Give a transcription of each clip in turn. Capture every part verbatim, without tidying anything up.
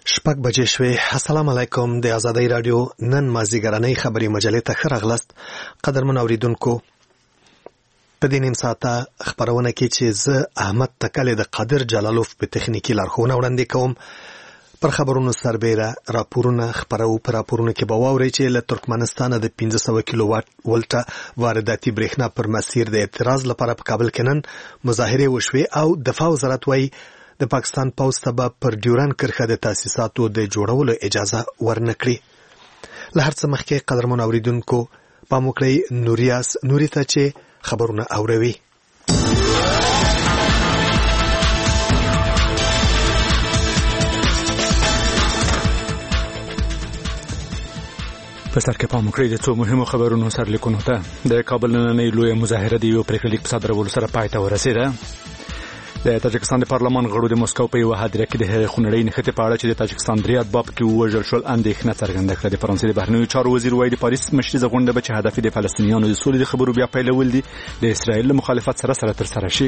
شپږ بجې شوې. السلام علیکم. د آزادۍ رادیو نن مازدیګرنۍ خبري مجلې ته ښه راغلاست. قدرمن اوریدونکو، په دې نیم ساعته خبرونه کې چې زه احمد تکلې د قادر جلالوف په تخنیکی لارښوونه وړاندې کوم. پر خبرونو سربېره راپورونه خبرو پر راپورونه کې به واورئ چې له ترکمنستان د پنځه سوه کیلو واټ ولټه وارداتي برېښنا پر مسیر د اعتراض لپاره په کابل کې نن مظاهرې وشوې او دفاع وزارت وايي د پاکستان پوځ ته به پر ډیورن کرښه د تاسیساتو د جوړولو اجازه ورنکړي. له هر څه مخکې قدرمن اوریدونکو پام وکړئ نوریاس نوري ته چې خبرونه اوروي. په سر کې پام وکړئ د څو مهمو خبرونو سرلیکونو ته. د کابل نننۍ لویه مظاهره د یو پریکړه لیک په صادرولو سره پای ته ورسېده. د تاجکستان د پارلمان غړو د مسکو په یوه هدیره کې د هغې خونړۍ نښتې په اړه چې د تاجکستان درې اتباع پکې ووژل شول اندېښنه څرګنده کړه. د فرانسې د بهرنیو چارو وزیر وایي د پاریس مشریزه غونډه به چې هدف د فلسطینیانو د سولې د خبرو بیا پیلول دي د اسرائیل له مخالفت سره سره ترسره شي.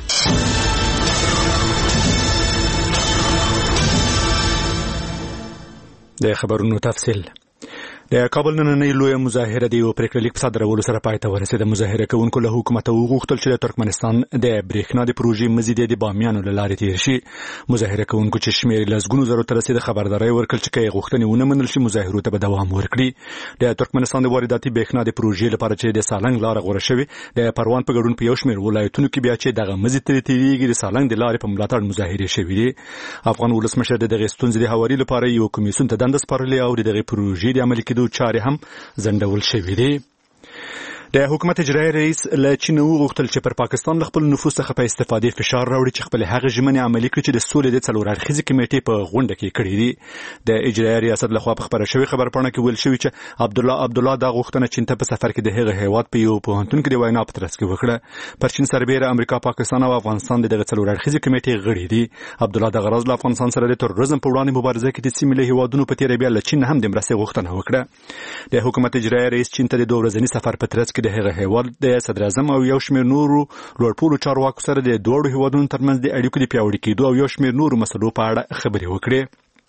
د خبرونو تفصیل. د کابل نننۍ لویه مظاهره د یو پریکړه لیک په صادرولو سره پای ته ورسېده. مظاهره کوونکو له حکومت وغوښتل چې د ترکمنستان د برېښنا د پروژې مزید د بامیانو له لارې تیر شي. مظاهره کوونکو چې شمېر لسګونو زرو ته رسېده خبرداری ورکړل چې که غوښتنې ونه منل شي مظاهرو ته به دوام ورکړي. د ترکمنستان د وارداتي برېښنا د پروژې لپاره چې د سالنګ لاره غوره شوې د پروان په ګډون په یو شمېر ولایتونو کې بیا چې دغه مزید ترې تیریږي د سالنګ د لارې په ملاتړ مظاهرې شوې دي. افغان ولسمشر د دغې ستونزې د هواري لپاره یو کمیسیون ته دنده سپارلې او د دغې پروژې د عملي کېدو چارې هم زندول شوی دی. د حکومت اجرایي رئیس له چین وغوښتل چې پر پاکستان له خپل نفوذ څخه په استفادې فشار راوړي چې خپل هغه ژمنې عملي کړي چې د سولې د څلور اړخیزې کمیټې په غونډه کې کړې دي. د اجرایي ریاست لخوا په خبره شوې خبرپاڼه کې ویل شوي چې عبدالله عبدالله دا غوښتنه چین ته په سفر کې د هغه هیواد په یو پوهنتون کې د وینا په ترڅ کې وکړه. پر چین سربېره امریکا، پاکستان او افغانستان د دغه څلور اړخیزې کمیټې غړي دي. عبدالله د غرض له افغانستان سره د تروریزم په وړاندې مبارزه کې د سیمې له هیوادونو په تېره بیا له چین هم د مرستې غوښتنه وکړه. د حکومت اجرایي رئیس چین ته د دوه ورځني سفر په ترڅ کې د هغه هیواد د صدر اعظم او یو شمېر نورو لوړپوړو چارواکو سره د دواړو هیوادونو ترمنځ د اړیکو د پیاوړي کېدو او یو شمېر نورو مسلو په اړه خبرې وکړې.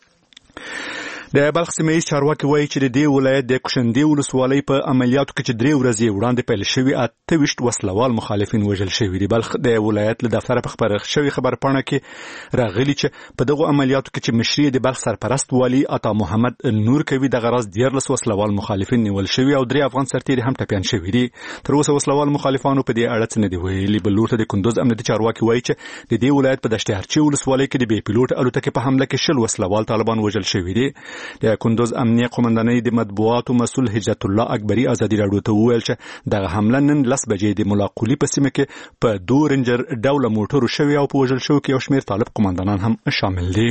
د بلخ سیمه ییز چارواکي وایي چې د دې ولایت د کوشندې ولسوالۍ په عملیاتو کې چې درې ورځې وړاندې پیل شوي اته ویشت وسلوال مخالفین وژل شوي دي. بلخ د ولایت له دفتره په خبره شوې خبرپاڼه کې راغلي چې په دغو عملیاتو کې چې مشري د بلخ سرپرست والي عطا محمد نور کوي دغه راز دیارلس وسلوال مخالفین نیول شوي او درې افغان سرتیري هم ټپیان شوي دي. تر اوسه وسلوال مخالفانو په دې اړه څه نه دي ویلي. بل لور ته د کندوز امنیتي چارواکي وایي چې د دې ولایت په دشت هرچی ولسوالۍ کې د بې پیلوټ الوتکې په حمله کې شل وسلوال طالبان وژل شوي دي. د کندوز امنیه قومندانۍ د مطبوعاتو مسؤل حجت الله اکبري ازادي راډیو ته وویل چې دغه حمله نن لس بجې د ملاقولي په سیمه کې په دوه رنجر ډوله موټرو شوې او په وژل شوو کې یو شمېر طالب قومندانان هم شامل دي.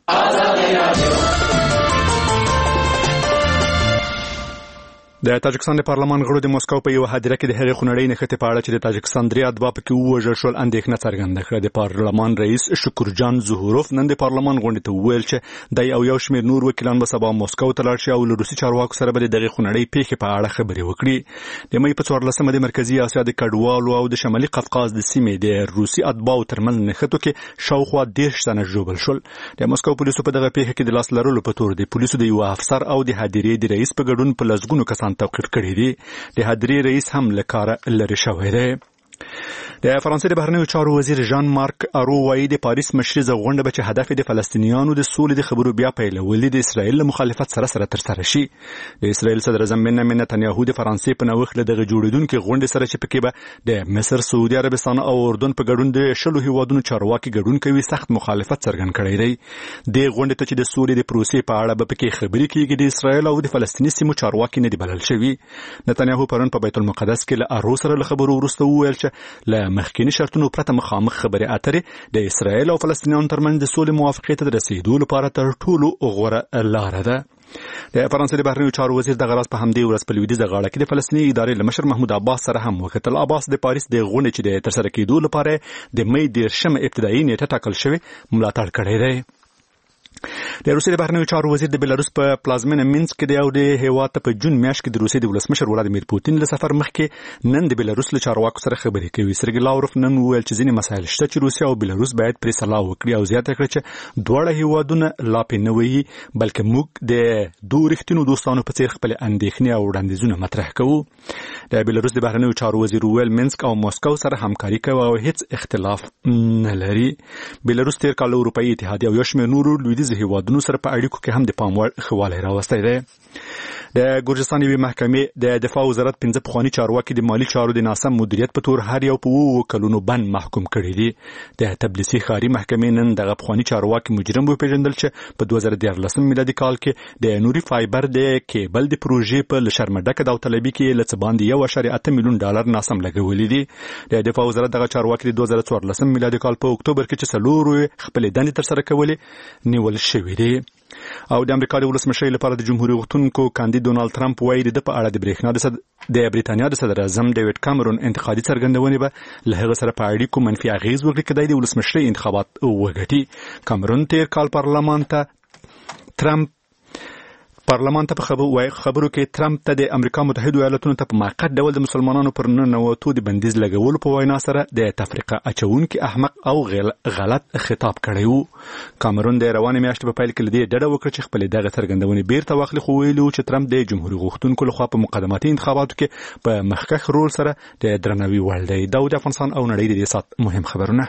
د تاجکستان د پارلمان غړو د مسکو په یو هدیره کې د هغې خونړۍ نښتې په اړه چې د تاجکستان درې اتباع پکې ووژل شول اندېښنه څرګنده کړه. د پارلمان رئیس شکرجان ظهوروف نن د پارلمان غونډې ته وویل چې دی او یو شمېر نور وکیلان به سبا مسکو ته لاړ شي او له روسي چارواکو سره به د دغې خونړۍ پیښې په اړه خبرې وکړي. د مۍ په څوارلسمه د مرکزي اسیا د کډوالو او د شمالي قفقاز د سیمې د روسي اتباعو ترمنځ نښتو کې شاوخوا دېرش تنه ژوبل شول. د مسکو پولیسو په دغه پیښه کې د لاس لرلو په تور د پولیسو د یو افسر او د هدیرې د رئیس په ګډون په لسګونو کسان توقیف کړي دي. د هدیرې رئیس هم له کاره لرې شوی دی. د فرانسې د بهرنیو چارو وزیر ژان مارک ارو وایي د پاریس مشریزه غونډه به چې هدف د فلسطینیانو د سولې د خبرو بیا پیلول دي د اسرائیل له مخالفت سره سره ترسره شي. د اسرائیل صدر اعظم بنیامین نتنیاهو د فرانسې په نوښت له دغه جوړېدونکې غونډې سره چې پکې به د مصر، سعودي عربستان او اردن په ګډون د شلو هیوادونو چارواکي ګډون کوي سخت مخالفت څرګند کړی دی. د غونډې ته چې د سولې د پروسې په اړه به پکې خبرې کېږي د اسرائیل او د فلسطیني سیمو چارواکي نه دي بلل شوي. نتنیاهو پرون په بیت المقدس کې له ارو سره له خبرو وروسته وویل چې له مخکینی شرطونو پرته مخامخ خبرې اترې د اسرائیل او فلسطینیانو ترمنځ د سولې موافقې ته د رسېدو لپاره تر ټولو غوره لاره ده. د فرانسې د بهرنیو چارو وزیر دغه راز په همدې ورځ په لویدیځه غاړه کې د فلسطیني ادارې له مشر محمود عباس سره هم وکتل. عباس د پاریس د غونډې چې د ترسره کېدو لپاره د مۍ دېرشمه ابتدایي نیټه ټاکل شوې ملاتړ کړی دی. د روسیې د بهرنیو چارو وزیر د بیلاروس په پلازمینه مینسک کې د یو د هیواد ته په جون میاشت کې د روسیې د ولسمشر ولادیمیر پوتین له سفر مخکې نن د بیلاروس له چارواکو سره خبرې کوي. سرګی لاوروف نن وویل چې ځینې مسایل شته چې روسیه او بیلاروس باید پرې سلا وکړي او زیاته کړه چې دواړه هیوادونه لا پې نه وي بلکې موږ د دوه رښتینو دوستانو په څیر خپل اندېښنې او وړاندیزونه مطرح کوو. د بیلاروس د بهرنیو چارو وزیر وویل مینسک او مسکو سره همکاري کوي او هیڅ اختلاف نه لري. بیلاروس تیر کال اروپایي اتحادیه او یو شمېر نورو لویدیځ هیوادونو سره په اړیکو کې هم د پام وړ ښه والی راوستی دی. د ګرجستان یوې محکمې د دفاع وزارت پنځه پخواني چارواکي د مالي چارو د ناسم مدیریت په تور هر یو په اووه کلونو بند محکوم کړي دي. د تبلیسي ښاري محکمې نن دغه پخواني چارواکي مجرم وپېژندل چې په دوه زره دیارلسم میلادي کال کې د نوري فایبر د کیبل د پروژې په له شرمه ډکه داوطلبي کې له څه باندې یو اعشاریه اته میلیون ډالر ناسم لګولي دي. د دفاع وزارت دغه چارواکي د دوه زره څوارلسم میلادي کال په اکتوبر کې چې څلور خپلې دندې ترسره کولې نیول شوي دي. او د امریکا د ولسمشر لپاره د جمهوریت غوښتونکو کاندید ډونالد ټرمپ وایي د په اړه د برېښنا د صد... د بریتانیا د صدر اعظم ډیوډ کامرون انتقادي څرګندونې به له هغه سره په اړیکو منفي اغیز وکړي کدی د ولسمشر انتخابات وګټي. کامرون تیر کال پارلمان ته ټرمپ پارلمان ته په خبرو کې ټرمپ ته د امریکا متحده ایالاتونو ته په موقت ډول د مسلمانانو پر ننوتو د بندیز لګولو په وینا سره د تفریقه اچونکي احمق او غلط خطاب کړی وو. کامرون د روانې میاشتې په پیل کې لدې ډډه وکړه چې خپل دغه څرګندونې بیرته واخلي خو ویلو چې ټرمپ د جمهوریت غوښتونکو لخوا په مقدماتي انتخاباتو کې په مخکښ رول سره د درناوي وړ دی. دا د افغانستان او نړۍ د دې سات مهم خبرونه.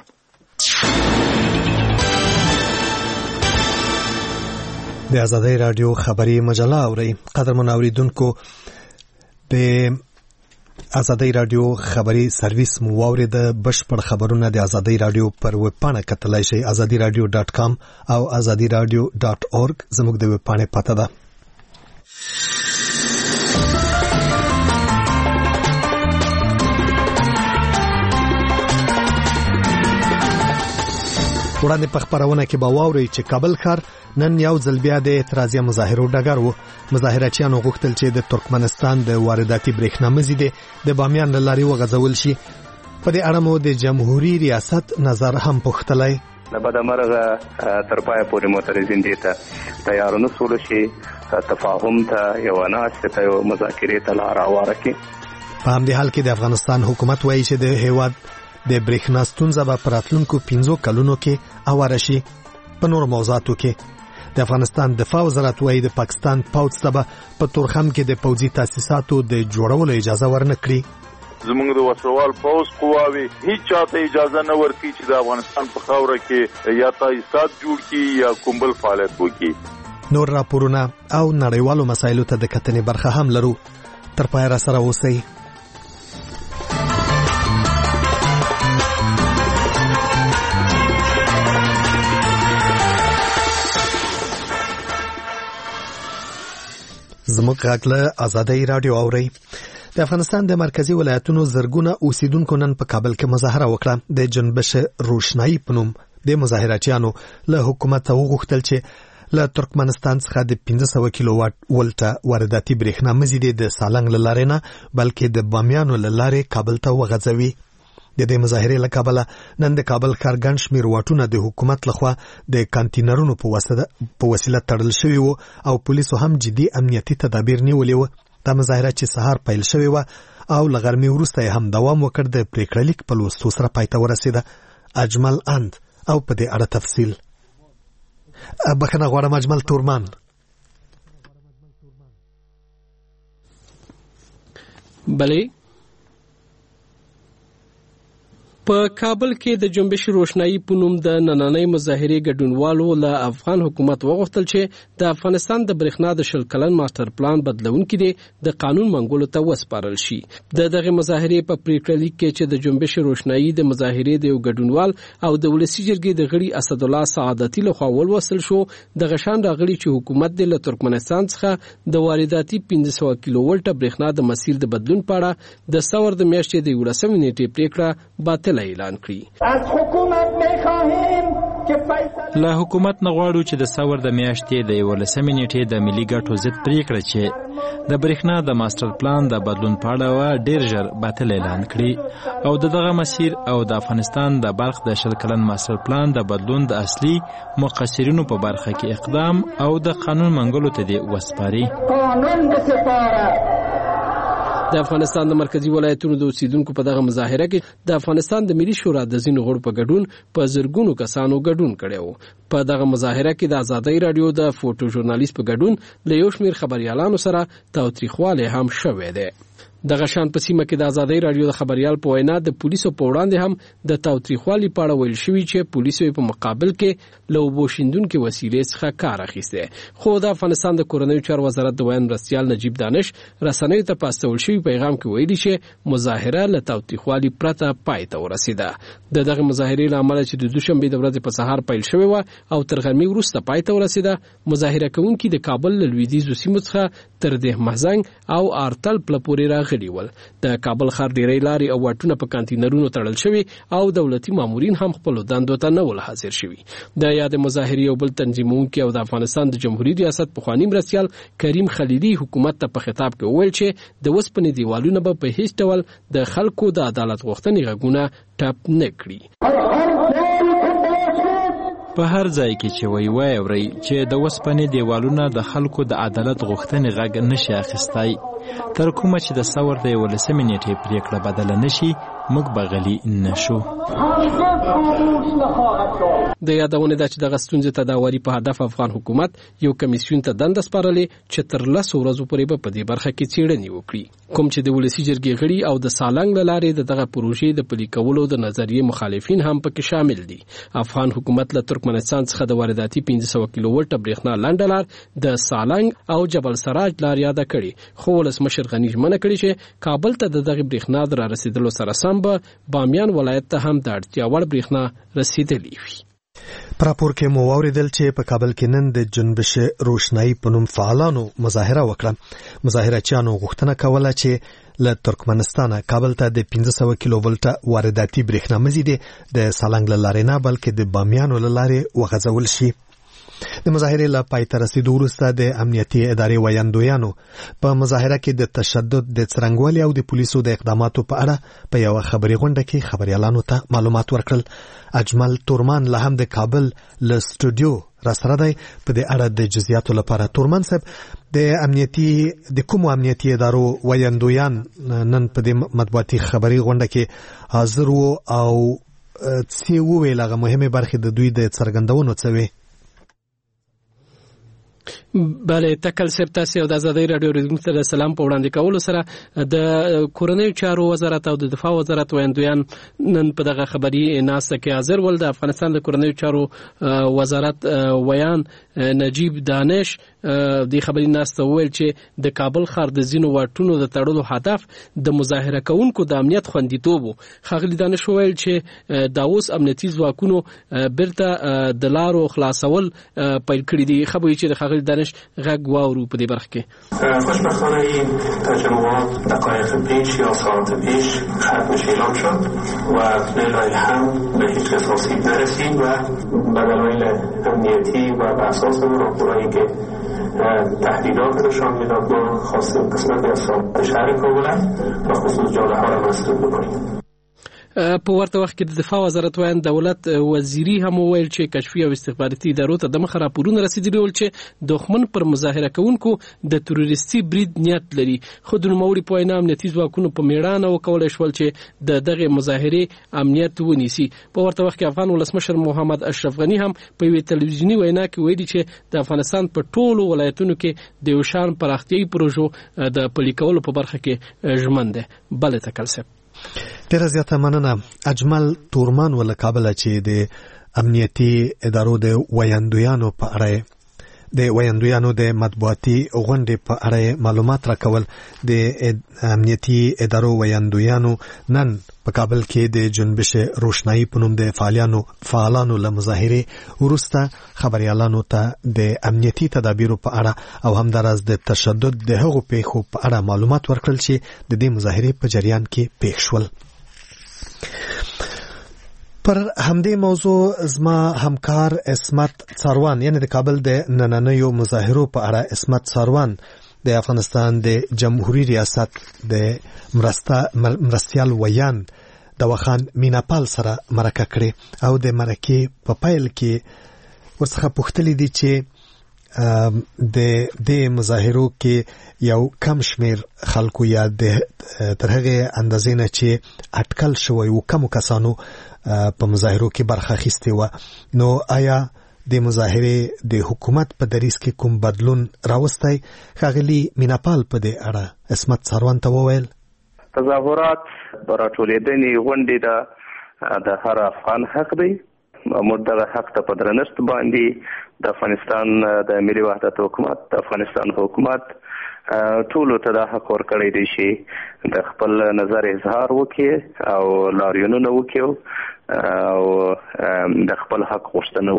د آزادۍ رادیو خبری مجله اورئ. قدرمن اوریدونکو د آزادۍ رادیو خبری سرویس مو واورید. بشپړ خبرونه د آزادۍ رادیو پر ویب پاڼه کتلای شئ azadi radio dot com او azadi radio dot org زموږ د ویب پاڼې پته ده. وړاندې په خبرونه کې به واورئ چې کابل ښار نن یو ځل بیا د اعتراضي مظاهرو ډګر وو. مظاهرچیانو غوښتل چې د ترکمنستان د وارداتي برېښنا مزید د بامیان له لارې وغځول شي. په دې اړه مو د جمهوریت ریاست نظر هم پوښتلی. د بدمرغه تر پایه پورې معترضین دي ته تیار نه شول شي تفاهم ته یو ناست ته یو مذاکرې ته لار هواره کړي. په همدې حال کې د افغانستان حکومت وایي چې د هیواد د برېښنا ستونزه به په راتلونکو پنځو کلونو کې هواره شي. په نورو موضوعاتو کې د افغانستان دفاع وزارت وایي د پاکستان پوځ ته به په تورخم کې د پوځي تاسیساتو د جوړولو اجازه ورنه کړي. زموږ د وسوال پوځ قواوي هیڅ چاته اجازه نه ورکړي چې د افغانستان په خاوره کې یا تاسیسات جوړ کړي یا کوم بل فعالیت وکړي. نور راپورونه او نړیوالو مسایلو ته د کتنې برخه هم لرو. تر پایه را سره اوسئ. زموږ غږ له آزادۍ رادیو اورئ. د افغانستان د مرکزی ولایتونو زرګونه اوسیدونکو نن په کابل کې مظاهره وکړه. د جنبش روشنايي په نوم د مظاهراتیانو له حکومت وغوښتل چې له ترکمنستان څخه د پنځه سوه کیلو واټ ولټه وارداتي برېښنا مزید د سالنګ له لارې نه بلکې د بامیانو له لارې کابل ته وغځوي. د دې مظاهرې له کابله نن د کابل ښار ګڼ شمېر واټونه د حکومت لخوا د کانتینرونو په وسیله تړل شوي وو او پولیسو هم جدي امنیتي تدابیر نیولي وو. دا مظاهره چې سهار پیل شوې وه او له غرمې وروسته یې هم دوام وکړ د پریکړه لیک په لوستو سره پای ته ورسېده. اجمل اند او په دې اړه تفصیل. بخښنه غواړم اجمل تورمان. بلې په کابل کې د جنبش روشنايي په نوم د نننۍ مظاهرې ګډونوالو له افغان حکومت وغوښتل چې د افغانستان د برېښنا د شل کلن ماستر پلان بدلونکي دي د قانون منګولو ته وسپارل شي. د دغه مظاهرې په پریکړه لیک کې چې د جنبش روشنايي د مظاهرې د یو ګډونوال او د ولسی جرګې د غړي اسد الله سعادتي لخوا ولوصل شو. د غشان راغلي چې حکومت د ترکمنستان څخه د وارداتي پنځه سوه کیلو ولټه برېښنا د مسیر د بدلون په اړه د ثور د میاشتې د یولسمې نیټې پریکړه باطل اعلان کړی. از حکومت می‌خواهیم له حکومت نه غواړو چې د ثور د میاشتې د یولسمې نیټې د ملي ګټو ضد پریکړه چې د برېښنا د ماستر پلان د بدلون په اړه ډېر ژر باطل اعلان کړي او د دغه مسیر او د افغانستان د بلخ د شل کلن ماستر پلان د بدلون د اصلي مقصرینو په برخه کې اقدام او د قانون منګولو ته دې وسپاري. د افغانستان د مرکزی ولایتونو د اوسیدونکو په دغه مظاهره کې د افغانستان د ملي شورا د ځینو غړو په ګډون په زرګونو کسانو ګډون کړی و. په دغه مظاهره کې د ازادۍ رادیو د فوټو ژورنالیست په ګډون له یو شمېر خبریالانو سره تاوتریخوالی هم شوی دی. دغه شان په سیمه کې د ازادۍ رادیو د خبريال په وینا د پولیسو په وړاندې هم د تاوتریخوالي په اړه ویل شوی چې پولیسو په مقابل کې له وبوشیندونکو وسیلې څخه کار اخیسته. خو د افغانستان د کورنیو چارو وزارت د ویان مرستیال نجیب دانش رسنیو ته پاستول شوی پیغام کې ویلي چې مظاهره له تاوتریخوالي پرته پای ته ورسیده. د دغه مظاهرې له امله چې د دوشنبه د ورځې په سهار پیل شوی و او تر غرمې وروسته پای ته ورسیده، مظاهره کوونکي د کابل له لویدیځو سیمو څخه تر ده محزنګ او آرتل پل پورې راغلي ول. د کابل ښار ډیری لارې او واټونه په کانتینرونو تړل شوي او دولتي مامورین هم خپل دندو ته نه ول حاضر شوي. د یاد مظاهرې او بل تنظیمونکي او د افغانستان د جمهوریت ریاست پخوانی مرستیال کریم خلیلی حکومت ته په خطاب کې وویل چې د وسپنې دیوالونه به په هیڅ ډول د خلکو د عدالت غوښتنې غږونه ټپ نه کړي. په هر ځای کې چې وی وای اوري چې د وسپنې دیوالونه د خلکو د عدالت غوښتنې غږ نشي اخیستای، تر کومه چې د ثور د یولسمې نیټې پریکړه بدله نشي موږ به غلي نشو. د یادونه ده چې دغه ستونزې ته د واري په هدف افغان حکومت یو کمیسیون ته دنده سپارلې چې تر لسو ورځو پورې به په دې برخه کې څېړنې وکړي. کوم چې د ولسی جرګې غړي او د سالنګ له لارې د دغه پروژې د پلي کولو د نظریې مخالفین هم پکې شامل دي. افغان حکومت له ترکمنستان څخه د وارداتي پنځه سوه کیلو وولټ برېښنا لنډه لار د سالنګ او جبل سراج لار یاده کړي، خو ولسمشر غني ژمنه کړې چې کابل ته د دغه برېښنا د رارسېدلو سره سم به بامیان ولایت ته هم د اړتیا وړ برېښنا رسیدلې وي. په راپور کې مو واوریدل چې په کابل کې نن د جنبش روشنايي په نوم فعالانو مظاهره وکړه. مظاهرچیانو غوښتنه کوله چې له ترکمنستان کابل ته د پنځه سوه کیلو وولټ وارداتي برېښنا مزید د سالنګ له لارې نه بلکې د بامیان له لارې وغځول شي. د مظاهرې له پای ته رسیدو وروسته د امنیتي ادارې ویاندویانو په مظاهره کې د تشدد د څرنګوالي او د پولیسو د اقداماتو په اړه په یو خبري غونډه کې خبريالانو ته معلومات ورکړل. اجمل تورمان له هم د کابل له سټوډیو را سره دی. په دې اړه د جزئیاتو لپاره تورمان صاحب د امنیتي د کوم امنیتي ادارو ویاندویان نن په دې مطبوعاتي خبري غونډه کې حاضر وو او څه وویل هغه مهمه برخه د دوی د څرګندونو څه وي؟ بله تکل سب تاسو د ازادۍ رادیو ریډینګ ته سلام په وړاندې کولو سره د کورنیو چارو وزارت او د دفاع وزارت ویاندویان نن په دغه خبري ناسته کې حاضر ول. د افغانستان د کورنیو چارو وزارت ویان نجیب دانش د خبري ناسته ویل چې د کابل ښار د زینو واټونو د تړلو هدف د مظاهره کوونکو د امنیت خوندیتوب. خغلی دانش ویل چې د اوس امنیتي ځواکونو برته د لارو خلاصول پیل کړی دي. خبري چې خغلی دانش غږ واورو په دې برخه کې. خوشبختانه این تجمعات دقایق پیش یا ساعت پیش ختمش اعلام شد و لله الحمد به هیچ کس آسیب نرسید و به دلایل امنیتی و به اساس راپورهایی که تهدیدات نشان میداد ما خواستیم قسمتی از شهر کابل و خصوص جاده ها را مسدود بکنیم. په ورته وخت کې د دفاع وزارت ویان دولت وزیری هم ویل چې کشفي او استخباراتي ادارو ته د مخ راپورونه رسیدلي ول چې دښمن پر مظاهره کوونکو د تروریستي برید نیت لري. خو د نوموړي په وینا امنیتي ځواکونو په میړانه وکولای شول چې د دغه مظاهرې امنیت ونیسي. په ورته وخت کې افغان ولسمشر محمد اشرف غني هم په یوه تلویزیونی وینا کې ویلي چې د افغانستان په ټولو ولایتونو کې د یو شان پراختیايي پروژو د پلي کولو په برخه کې ژمن ده. بل تکلسب ډیره زیاته مننه. اجمل تورمان ول کابل چې د امنیتي ادارو د ویاندویانو په اړه د ویاندویانو د مطبوعاتي غونډې په اړه معلومات راکول. د امنیتي ادارو ویاندویانو نن په کابل کې د جنبش روشنايي په نوم د فعالانو فعالانو له مظاهرې وروسته خبريالانو ته د امنیتي تدابیرو په اړه او همداراز د تشدد د هغو پیښو په اړه معلومات ورکړل چې د دې مظاهرې په جریان کې پیښ شول. پر همدې موضوع زما همکار اسمت څاروان یعنی د کابل د نننیو مظاهرو په اړه اسمت څاروان د افغانستان د جمهوریت ریاست د مرستا مرستيال ویان د وخان میناپال سره مرکه کړې او د مرکې په پایل کې ورڅخه پوښتنه دي چې د د مظاهرو کې یو کم شمیر خلکو یا د تر هغه اندازې نه چې اټکل شوی او کم کسانو په مظاهرو کې برخه اخیستې و. نو آیا د مظاهره د حکومت په دریس کې کوم بدلون راوستای؟ ښاغلي میناپال په دې اړه اسمت څاروان ته وویل تظاهرات راټولېدنې غونډې د د هر افغان حق دی. موږ د حق ته په درنښت باندې د افغانستان د ملي وحدت حکومت د افغانستان حکومت ټولو ته د حق ورکړی دی چې د خپل نظر اظهار وکړي او لاریونونه وکړي او د خپل حق غوښتنه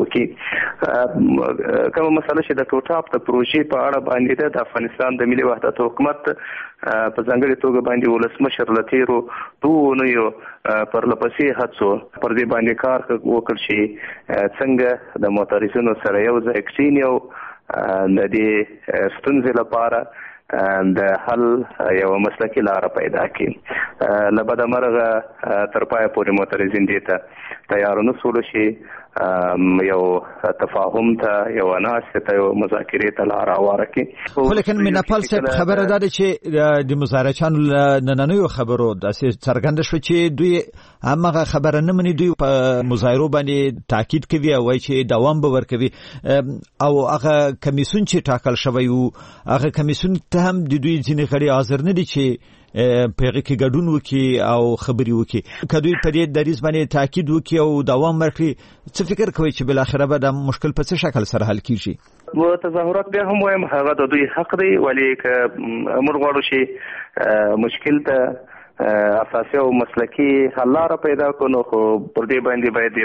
وکړي. کومه مسله چې د کوټاپ د پروژې په اړه باندې د افغانستان د ملي وحدت حکومت په ځانګړي توګه باندې ولسمشر لتیرو دوه یو پر لپسې هڅو پر دې باندې کار وکړ چې څنګه د معترضینو سره یو ځای کېنی او د دې ستونزې لپاره د حل یو مسلکي لار پیدا کړي. لبد مرغه تر پای پورې معترضین دي ته تیار نه سول شي یو تفاهم ته یو ناس ته یو مذاکرې ته لار اواره کړي. خو لیکن میناپال صاحب خبره ده چې د مظاهرچانو نننیو خبرو داسې څرګنده شو چې دوی هغه خبره نه مني، دوی په مظاهرو باندې تاکید کوي او وايي چې دوام به ورکوي او هغه کمیسون چې ټاکل شوی وو هغه کمیسون ته هم د دوی ځینې غړي حاضر نه دي چې په هغه کې ګډون وکړي او خبري وکړي. کدوې په دې دریز باندې تاکید وکړي او دوام ورکړي، څه فکر کوي چې بل اخره به د مشکل په څه شکل سره حل کیږي؟ و تظاهرات بیا هم وایم هغه د دوی حق دی، ولی که موږ غواړو چې مشکل ته اساسي او مسلکي حل لاره پیدا کړو، خو پر دې باندې باید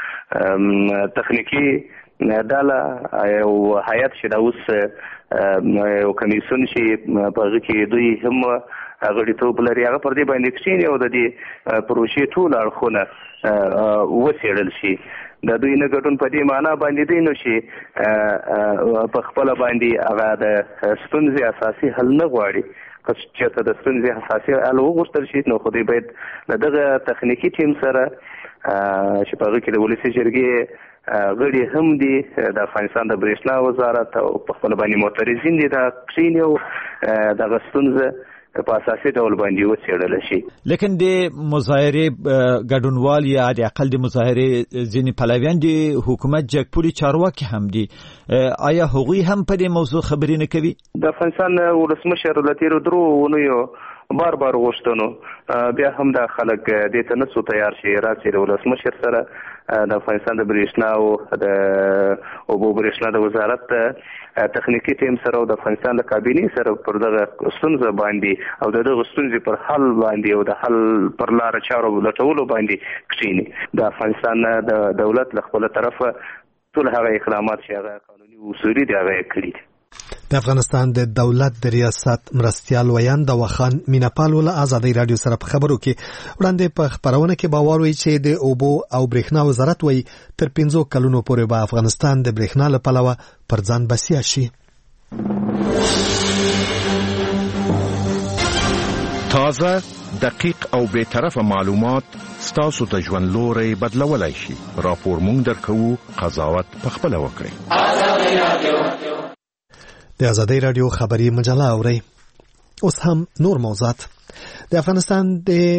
یو تخنیکی ډاله یو هیئت چې دا اوس یو کمیسون چې په هغه کې دوی هم غړیتوب لري، هغه پر دې باندې کښېني او د دې پروژې ټول اړخونه وڅېړل شي. د دوی نه ګډون په دې معنا باندې دی نو چې په خپله باندې هغه د ستونزې اساسي حل نه غواړي. که چېرته د ستونزې اساسي حل وغوښتل شي نو خو دوی باید له دغه تخنیکي ټیم سره چې په هغه کې د ولسي جرګې غړي هم دي، د افغانستان د برېښنا وزارت او په خپله باندې معترضین دي، دا کښېني او دغه ستونزه په اساسي ډول باندې وڅېړل شي. لیکن د مظاهرې ګډونوال یا د اقل د مظاهرې ځینې پلویان د حکومت جګپوري چارواکي هم دي، آیا هغوی هم په دې موضوع خبرې نه کوي؟ د افغانستان ولسمشر له تېرو درو اونیو بار بار غوښتنو بیا هم دا خلک دې ته نه څو تیار شي راسي د ولسمشر سره د افغانستان د برېښنا او د اوبو برېښنا د وزارت تخنیکي ټیم سره او د افغانستان د کابینې سره پر دغه ستونزه باندې او د دغه ستونزې پر حل باندې او د حل پر لاره چارو لټولو باندې کښېني. د افغانستان د دولت له خپله طرفه ټول هغه اقدامات چې هغه قانوني اصولي دي هغه یې کړي دي. د افغانستان د دولت د ریاست مرستيال ویان د وخان میناپال ول آزادۍ رادیو سره په خبرو کې وړاندې په خبرونه کې باور وی چې د اوبو او برېښنا وزارت وی تر پنځو کلونو پورې به افغانستان د برېښنا لپاره پر ځان بسیا شي. تازه دقیق او به طرفه معلومات ستاسو ته ژوند لوري بدلولای شي. راپور مونږ درکو، قضاوت په خپل وکړئ. آزادۍ رادیو د آزادۍ رادیو خبری مجله اورئ. اوس هم نور موضوعات. د افغانستان د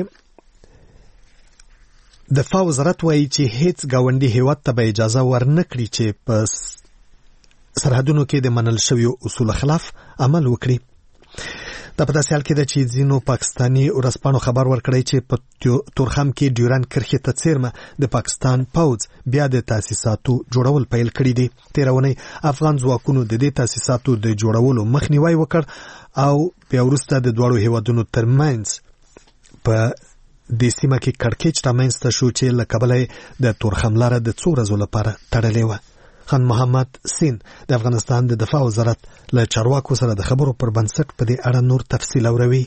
دفاع وزارت وایي چې هیڅ گاونډي هیواد ته به اجازه ورنکړي چې په سرحدونو کې د منل شویو اصول خلاف عمل وکړي. د په داسې حال کې ده چې ځینو پاکستاني ورځپاڼو خبر ورکړی چې په تورخم کې ډیورن کرښې ته څیرمه د پاکستان پوځ بیا د تاسیساتو جوړول پیل کړي دي. تېره اونۍ افغان ځواکونو د دې تاسیساتو د جوړولو مخنیوی وکړ او بیا وروسته د دواړو هیوادونو ترمنځ په دې سیمه کې کړکېچ رامنځته شو چې له کبله د تورخم لاره د څو ورځو لپاره تړلې وه. خان محمد سین د افغانستان د دفاع وزارت له چارواکو سره د خبرو پر بنسټ په دې اړه نور تفصیل اوروي.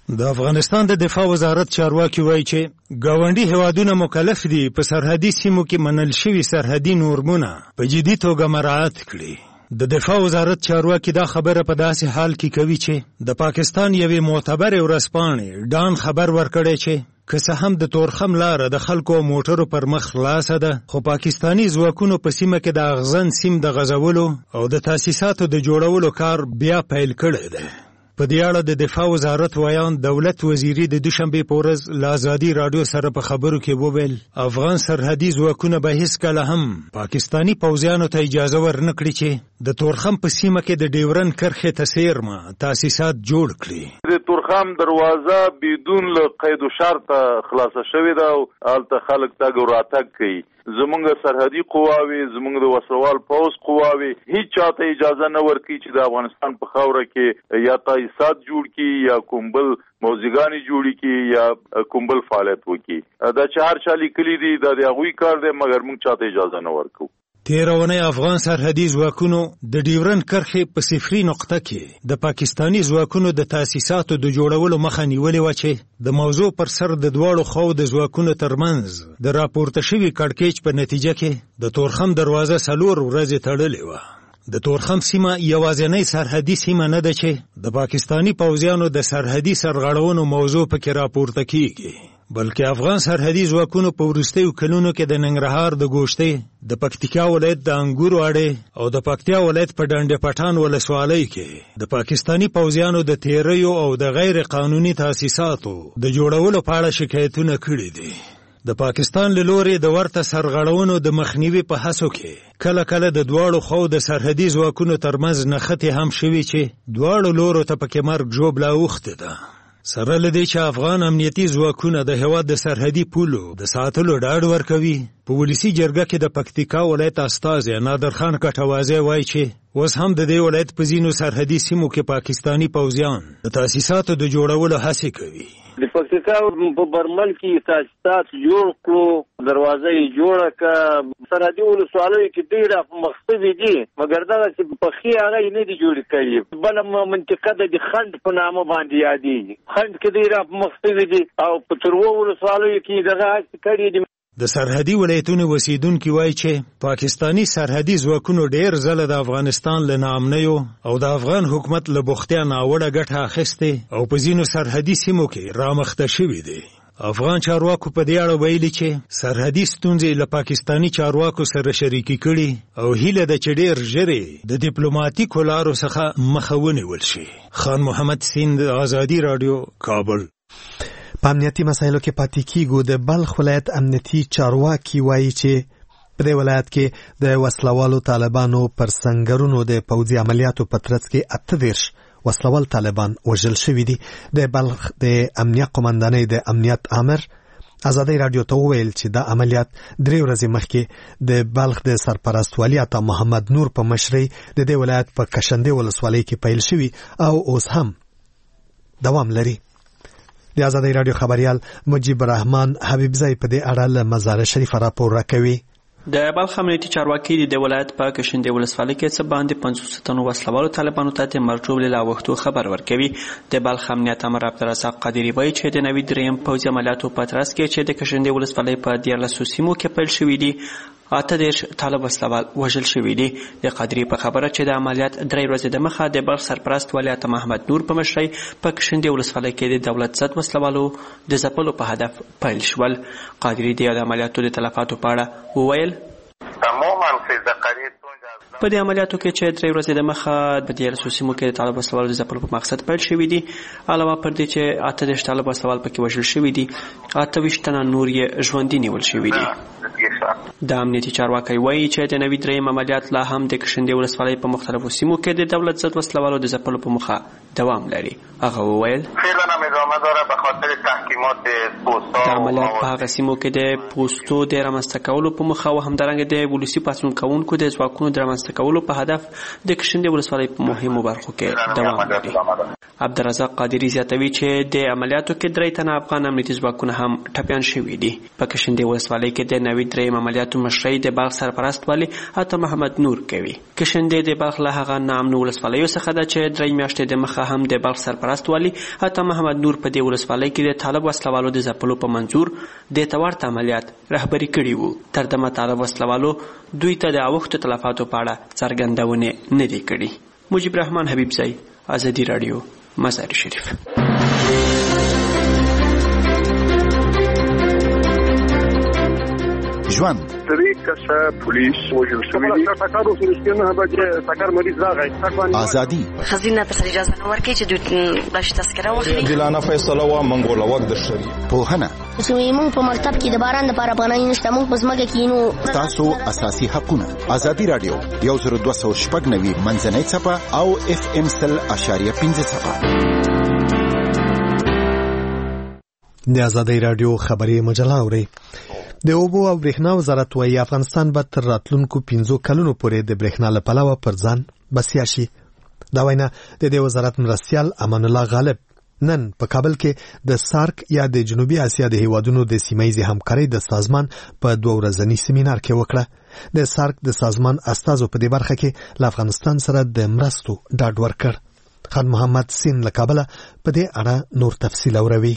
د افغانستان د دفاع وزارت چارواکي وایي چې ګاونډي هیوادونه مکلف دي په سرحدي سیمو کې منل شوي سرحدي نورمونه په جدي توګه مراعات کړي. د دفاع وزارت چارواکي دا خبره په داسې حال کې کوي چې د پاکستان یوې معتبرې ورځپاڼې ډان خبر ورکړی چې که څه هم د تورخم لاره د خلکو او موټرو پر مخ خلاصه ده، خو پاکستاني ځواکونو په سیمه کې د اغزن سیم د غځولو او د تاسیساتو د جوړولو کار بیا پیل کړی دی. په دې اړه د دفاع وزارت ویان دولت وزیري د دوشنبې په ورځ له ازادي راډیو سره په خبرو کې وویل افغان سرحدي ځواکونه به هیڅکله هم پاکستاني پوځیانو ته اجازه ورنه کړي چې د تورخم په سیمه کې د ډیورن کرښې ته څیرمه تاسیسات جوړ کړي. د تورخم دروازه بدون له قید و شرط خلاصه شوې ده او هلته خلک تګ او راتګ کوي. زمونږ سرحدي قواوي، زمونږ د وسلوال پوځ قواوي هیڅ چاته اجازه نه ورکوي چې د افغانستان په خاوره کې یا تاسیسات جوړ کړي یا کوم بل موزیګانې جوړې کړي یا کوم بل فعالیت وکړي. دا چې هر چا لیکلي دي دا د هغوی کار دی، مګر موږ چاته اجازه نه ورکوو. تیره اونۍ افغان سرحدي ځواکونو د ډیورن کرښې په صفري نقطه کې د پاکستاني ځواکونو د تاسیساتو د جوړولو مخه نیولې وه چې د موضوع پر سر د دواړو خواو د ځواکونو ترمنځ د راپورته شوي کړکېچ په نتیجه کې د تورخم دروازه څلور ورځې تړلې وه. د تورخم سیمه یوازینۍ سرحدي سیمه نه ده چې د پاکستاني پوځیانو د سرحدي سرغړونو موضوع پکې راپورته کیږي، بلکې افغان سرحدي ځواکونو په وروستیو کلونو کې د ننګرهار د ګوشتې، د پکتیکا ولایت د انګورو اډې او د پکتیا ولایت په ډنډ پټان ولسوالۍ کې د پاکستاني پوځیانو د تیریو او د غیر قانوني تاسیساتو د جوړولو په اړه شکایتونه کړي دي. د پاکستان له لوري د ورته سرغړونو د مخنیوي په هڅو کې کله کله د دواړو خواو د سرحدي ځواکونو ترمنځ نښتې هم شوي چې دواړو لورو ته پکې مرګ ژوبله اوښتې ده. سره له دې چې افغان امنیتي ځواکونه د هېواد د سرحدي پولو د ساتلو ډاډ ورکوي، په ولسي جرګه کې د پکتیکا ولایت استازی نادرخان کټوازی وایي چې اوس هم د دې ولایت په ځینو سرحدي سیمو کې پاکستاني پوځیان د تاسیساتو د جوړولو هڅې کوي. د پکتیکا په برمل کې تاسیسات جوړ کړو، دروازه یې جوړه کړه، سرحدي ولسوالیو کې ډېره مخصوصي دي، مګر دغه چې پخې هغه یې نه دي جوړې کړي. بله منطقه ده د خنډ په نامه باندې یادېږي، خنډ کې ډېره مخصوصي دي او په تروو ولسوالیو کې دغه هڅې کړي دي. د سرحدي ولایتونو اوسیدونکي وایي چې پاکستاني سرحدي ځواکونو ډېر ځله د افغانستان له ناامنیو او د افغان حکومت له بوختیا ناوړه ګټه اخیستې او په ځینو سرحدي سیمو کې رامخته شوي دي. افغان چارواکو په دې اړه ویلي چې سرحدي ستونزې له پاکستاني چارواکو سره شریکې کړي او هیله ده چې ډېر ژر د ډیپلوماټیکو لارو څخه مخه ونیول شي. خان محمد سیند، آزادي راډیو، کابل. په امنیتي مسایلو کې پاتې کیږو. د بلخ ولایت امنیتي چارواکي وایي چې په دې ولایت کې د وسلوالو طالبانو پر سنگرونو د پوځي عملیاتو په ترڅ کې اته دېرش وسلوال طالبان وژل شوي دي. د بلخ د امنیه قومندانۍ د امنیت آمر ازادي راډیو ته وویل چې دا عملیات درې ورځې مخکې د بلخ د سرپرست والي عطا محمد نور په مشرۍ د دې ولایت په کشندې ولسوالۍ کې پیل شوي او اوس هم دوام لري. د ازادي راډیو خبريال مجيب الرحمن حبيبزی په دې اړه له مزار شریف راپور راکوي. د بلخ امنیتي چارواکي د ولایت په کشندې ولسوالۍ کې څه باندې پنځوس تنو وسلوالو طالبانو ته د مرجوب له وختو خبر ورکوي. د بلخ امنیت امر عبدالرزاق قادری وایي چې د نوي دریم پوځي عملیاتو په ترڅ کې چې د کشندې ولسوالۍ په دیارلسو سیمو کې پیل شوي دي اته دېرش طالب وسلوال وژل شوي دي. د قادری په خبره چې د عملیات درې ورځې د مخه د بلخ سرپرست والي عطا محمد نور په مشرۍ په کشندې ولسوالۍ کې د دولت ضد وسلوالو د ځپلو په هدف پیل شول. قادری د عملیاتو د تلفاتو په اړه وویل په دې عملیاتو کې چې درې ورځې د مخه په دیارلسو سیمو کې د طالب وسلوالو د ځپلو په مقصد پیل شوي دي. علاوه پر دې چې اته دېرش طالب وسلوال پکې وژل شوي دي، اته ویشت تنه نور یې ژوندي نیول شوي دي. د امنیتي چارواکي وایي چې د نوي دریم عملیات لا هم د کشندې ولسوالۍ په مختلفو سیمو کې د دولت ضد وسلوالو د ځپلو په موخه دوام لري. هغه وویل د عملیات په هغه سیمو کې د پوستو د رامنځته کولو په موخه او همدارنګه د ولسي پاڅون کوونکو د ځواکونو د رامنځته کولو په هدف د کشندې ولسوالۍ په مهمو برخو کې دوام لري. عبدالرزاق قادری زیاتوي چې د عملیاتو کې درې تنه افغان امنیتي ځواکونه هم ټپیان شوي دي. په کشندې ولسوالۍ کې د نوي دریم عملیاتو عملیاتو مشري د بلخ سرپرست والي عطا محمد نور کوي. کشندې د بلخ له هغه نامنو ولسوالیو څخه ده چې درې میاشتې د مخه هم د بلخ سرپرست والي عطا محمد نور په دې ولسوالۍ کې د طالب وسلوالو د ځپلو په منظور د تورت عملیات رهبري کړي وو. تر دمه طالب وسلوالو دوی ته د اوښتو تلفاتو په اړه څرګندونې نه دي کړي. مجيب رحمان حبیبزی، آزادی رادیو، مزار شریف. ژوند درې کسه پولیس وژل شوي دي. ټکر وشو چې نه بچي ټکر مریض راغی. ازادي خزینه پر اجازه نه ورکړي چې دوی باش تذکره واخلي. عادلانه فیصله وا منګول وخت د شری پوهنه چې موږ په مکتب کې د باران لپاره پناه نشته، موږ په ځمکه کې نو تاسو اساسي حقونه. ازادي رادیو یو زر دوه سوه شپږ نوي منځنۍ څپه او اف ام سل اشاریه پنځه څپه. د ازادي رادیو خبري مجله اوري. د اوبو او برېښنا وزارت وايي افغانستان به تر راتلونکو پنځو کلونو پورې د برېښنا له پلوه پر ځان بسیا شي. دا وینا د دې وزارت مرستیال امان الله غالب نن په کابل کې د سارک یا د جنوبي اسیا د هیوادونو د سیمایي همکارۍ د سازمان په دوه ورځني سیمینار کې وکړه. د سارک د سازمان استازو په دې برخه کې له افغانستان سره د مرستو ډاډ ورکړ. خان محمد سین له کابل په دې اړه نور تفصیل اوروي.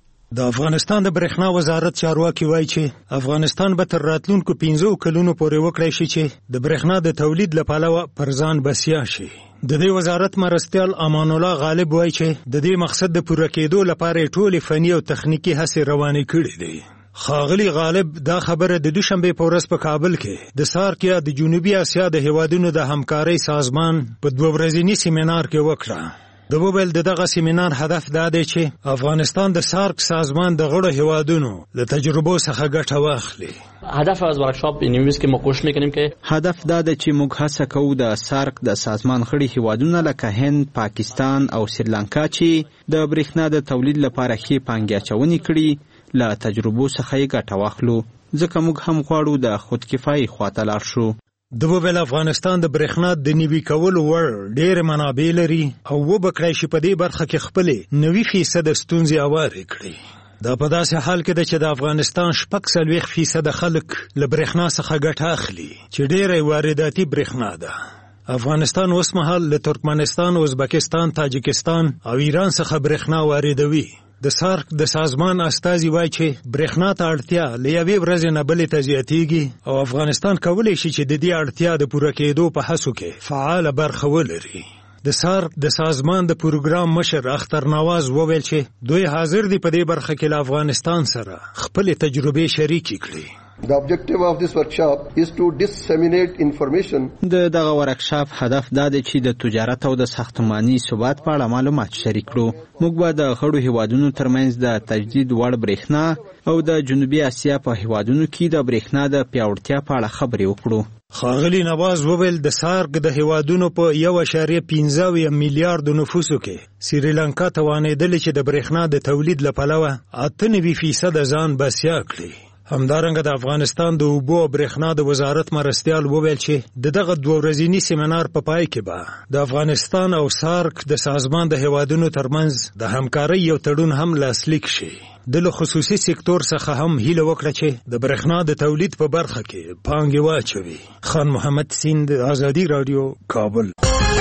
د افغانستان د برېښنا وزارت چارواکي وایي چې افغانستان به تر راتلونکو پنځو کلونو پورې وکړای شي چې د برېښنا د تولید لپاره پر ځان بسیا شي. د دې وزارت مرستیال امان الله غالب وایي چې د دې مقصد د پوره کېدو لپاره ټولې فني او تخنیکی هڅې روانې کړې دي. خاغلی غالب دا خبره د دوشنبه په ورځ په کابل کې د سارک یا د جنوبي اسیا د هیوادونو د همکارۍ سازمان په دوه ورځني سیمینار کې وکړه. د وویل دغه سیمینار هدف دا دی چې افغانستان د سارک سازمان د غړو هیوادونو له تجربو څخه ګټه واخلي. هدف از ورکشاپ این نیوز که ما کوشش میکنیم که هدف دا دی چې موږ هڅه کوو د سارک د سازمان غړي هیوادونه لکه هند، پاکستان او سریلانکا چې د برېښنا د تولید لپاره ښې پانګې اچونې کړي له تجربو څخه یې ګټه واخلو، ځکه موږ هم غواړو د خودکفایي خواته لاړ شو. د وویل افغانستان د برېښنا د نوي کولو وړ ډېر منابع لري او وبکړای شي په دې برخه کې خپلې نوي فیصد ستونزې هوارې کړي. دا په داسې حال کې ده چې د افغانستان شپږ څلوېښت فیصده خلک له برېښنا څخه ګټه اخلي چې ډېره وارداتي برېښنا ده. افغانستان اوس مهال له ترکمنستان، ازبکستان، تاجکستان او ایران څخه برېښنا واردوي. د سارک د سازمان استازي وایي چې برېښنا ته اړتیا له یوې ورځې نه بلې ته زیاتېږي او افغانستان کولی شي چې د دې اړتیا د پوره کېدو په هڅو کې فعاله برخه ولري. د سارک د سازمان د پروګرام مشر اختر نواز وویل چې دوی حاضر دي په دې برخه کې له افغانستان سره خپلې تجربې شریکې کړي. The objective of this workshop is to disseminate information. د دغه ورکشاپ هدف دا دی چې د تجارت او د ساختماني ثبات په اړه معلومات شریک کړو. موږ به د غړو هیوادونو ترمنځ د تجدید وړ برېښنا او د جنوبي اسیا په هیوادونو کې د برېښنا د پیاوړتیا په اړه خبرې وکړو. خاغلی نواز وویل د سارک د هیوادونو په یو اشاریه پنځه میلیارډ نفوسو کې سریلانکا توانېدلې چې د برېښنا د تولید له پلوه اته نوي فیصد ځان بسیا کړي. همدارنګه د افغانستان د اوبو او برېښنا د وزارت مرستیال وویل چې د دغه دوه ورځني سیمینار په پای کې به د افغانستان او سارک د سازمان د هیوادونو ترمنځ د همکارۍ یو تړون هم لاسلیک شي. د له خصوصي سکتور څخه هم هیله وکړه چې د برېښنا د تولید په برخه کې پانګې واچوي. خان محمد سیند، آزادی رادیو، کابل.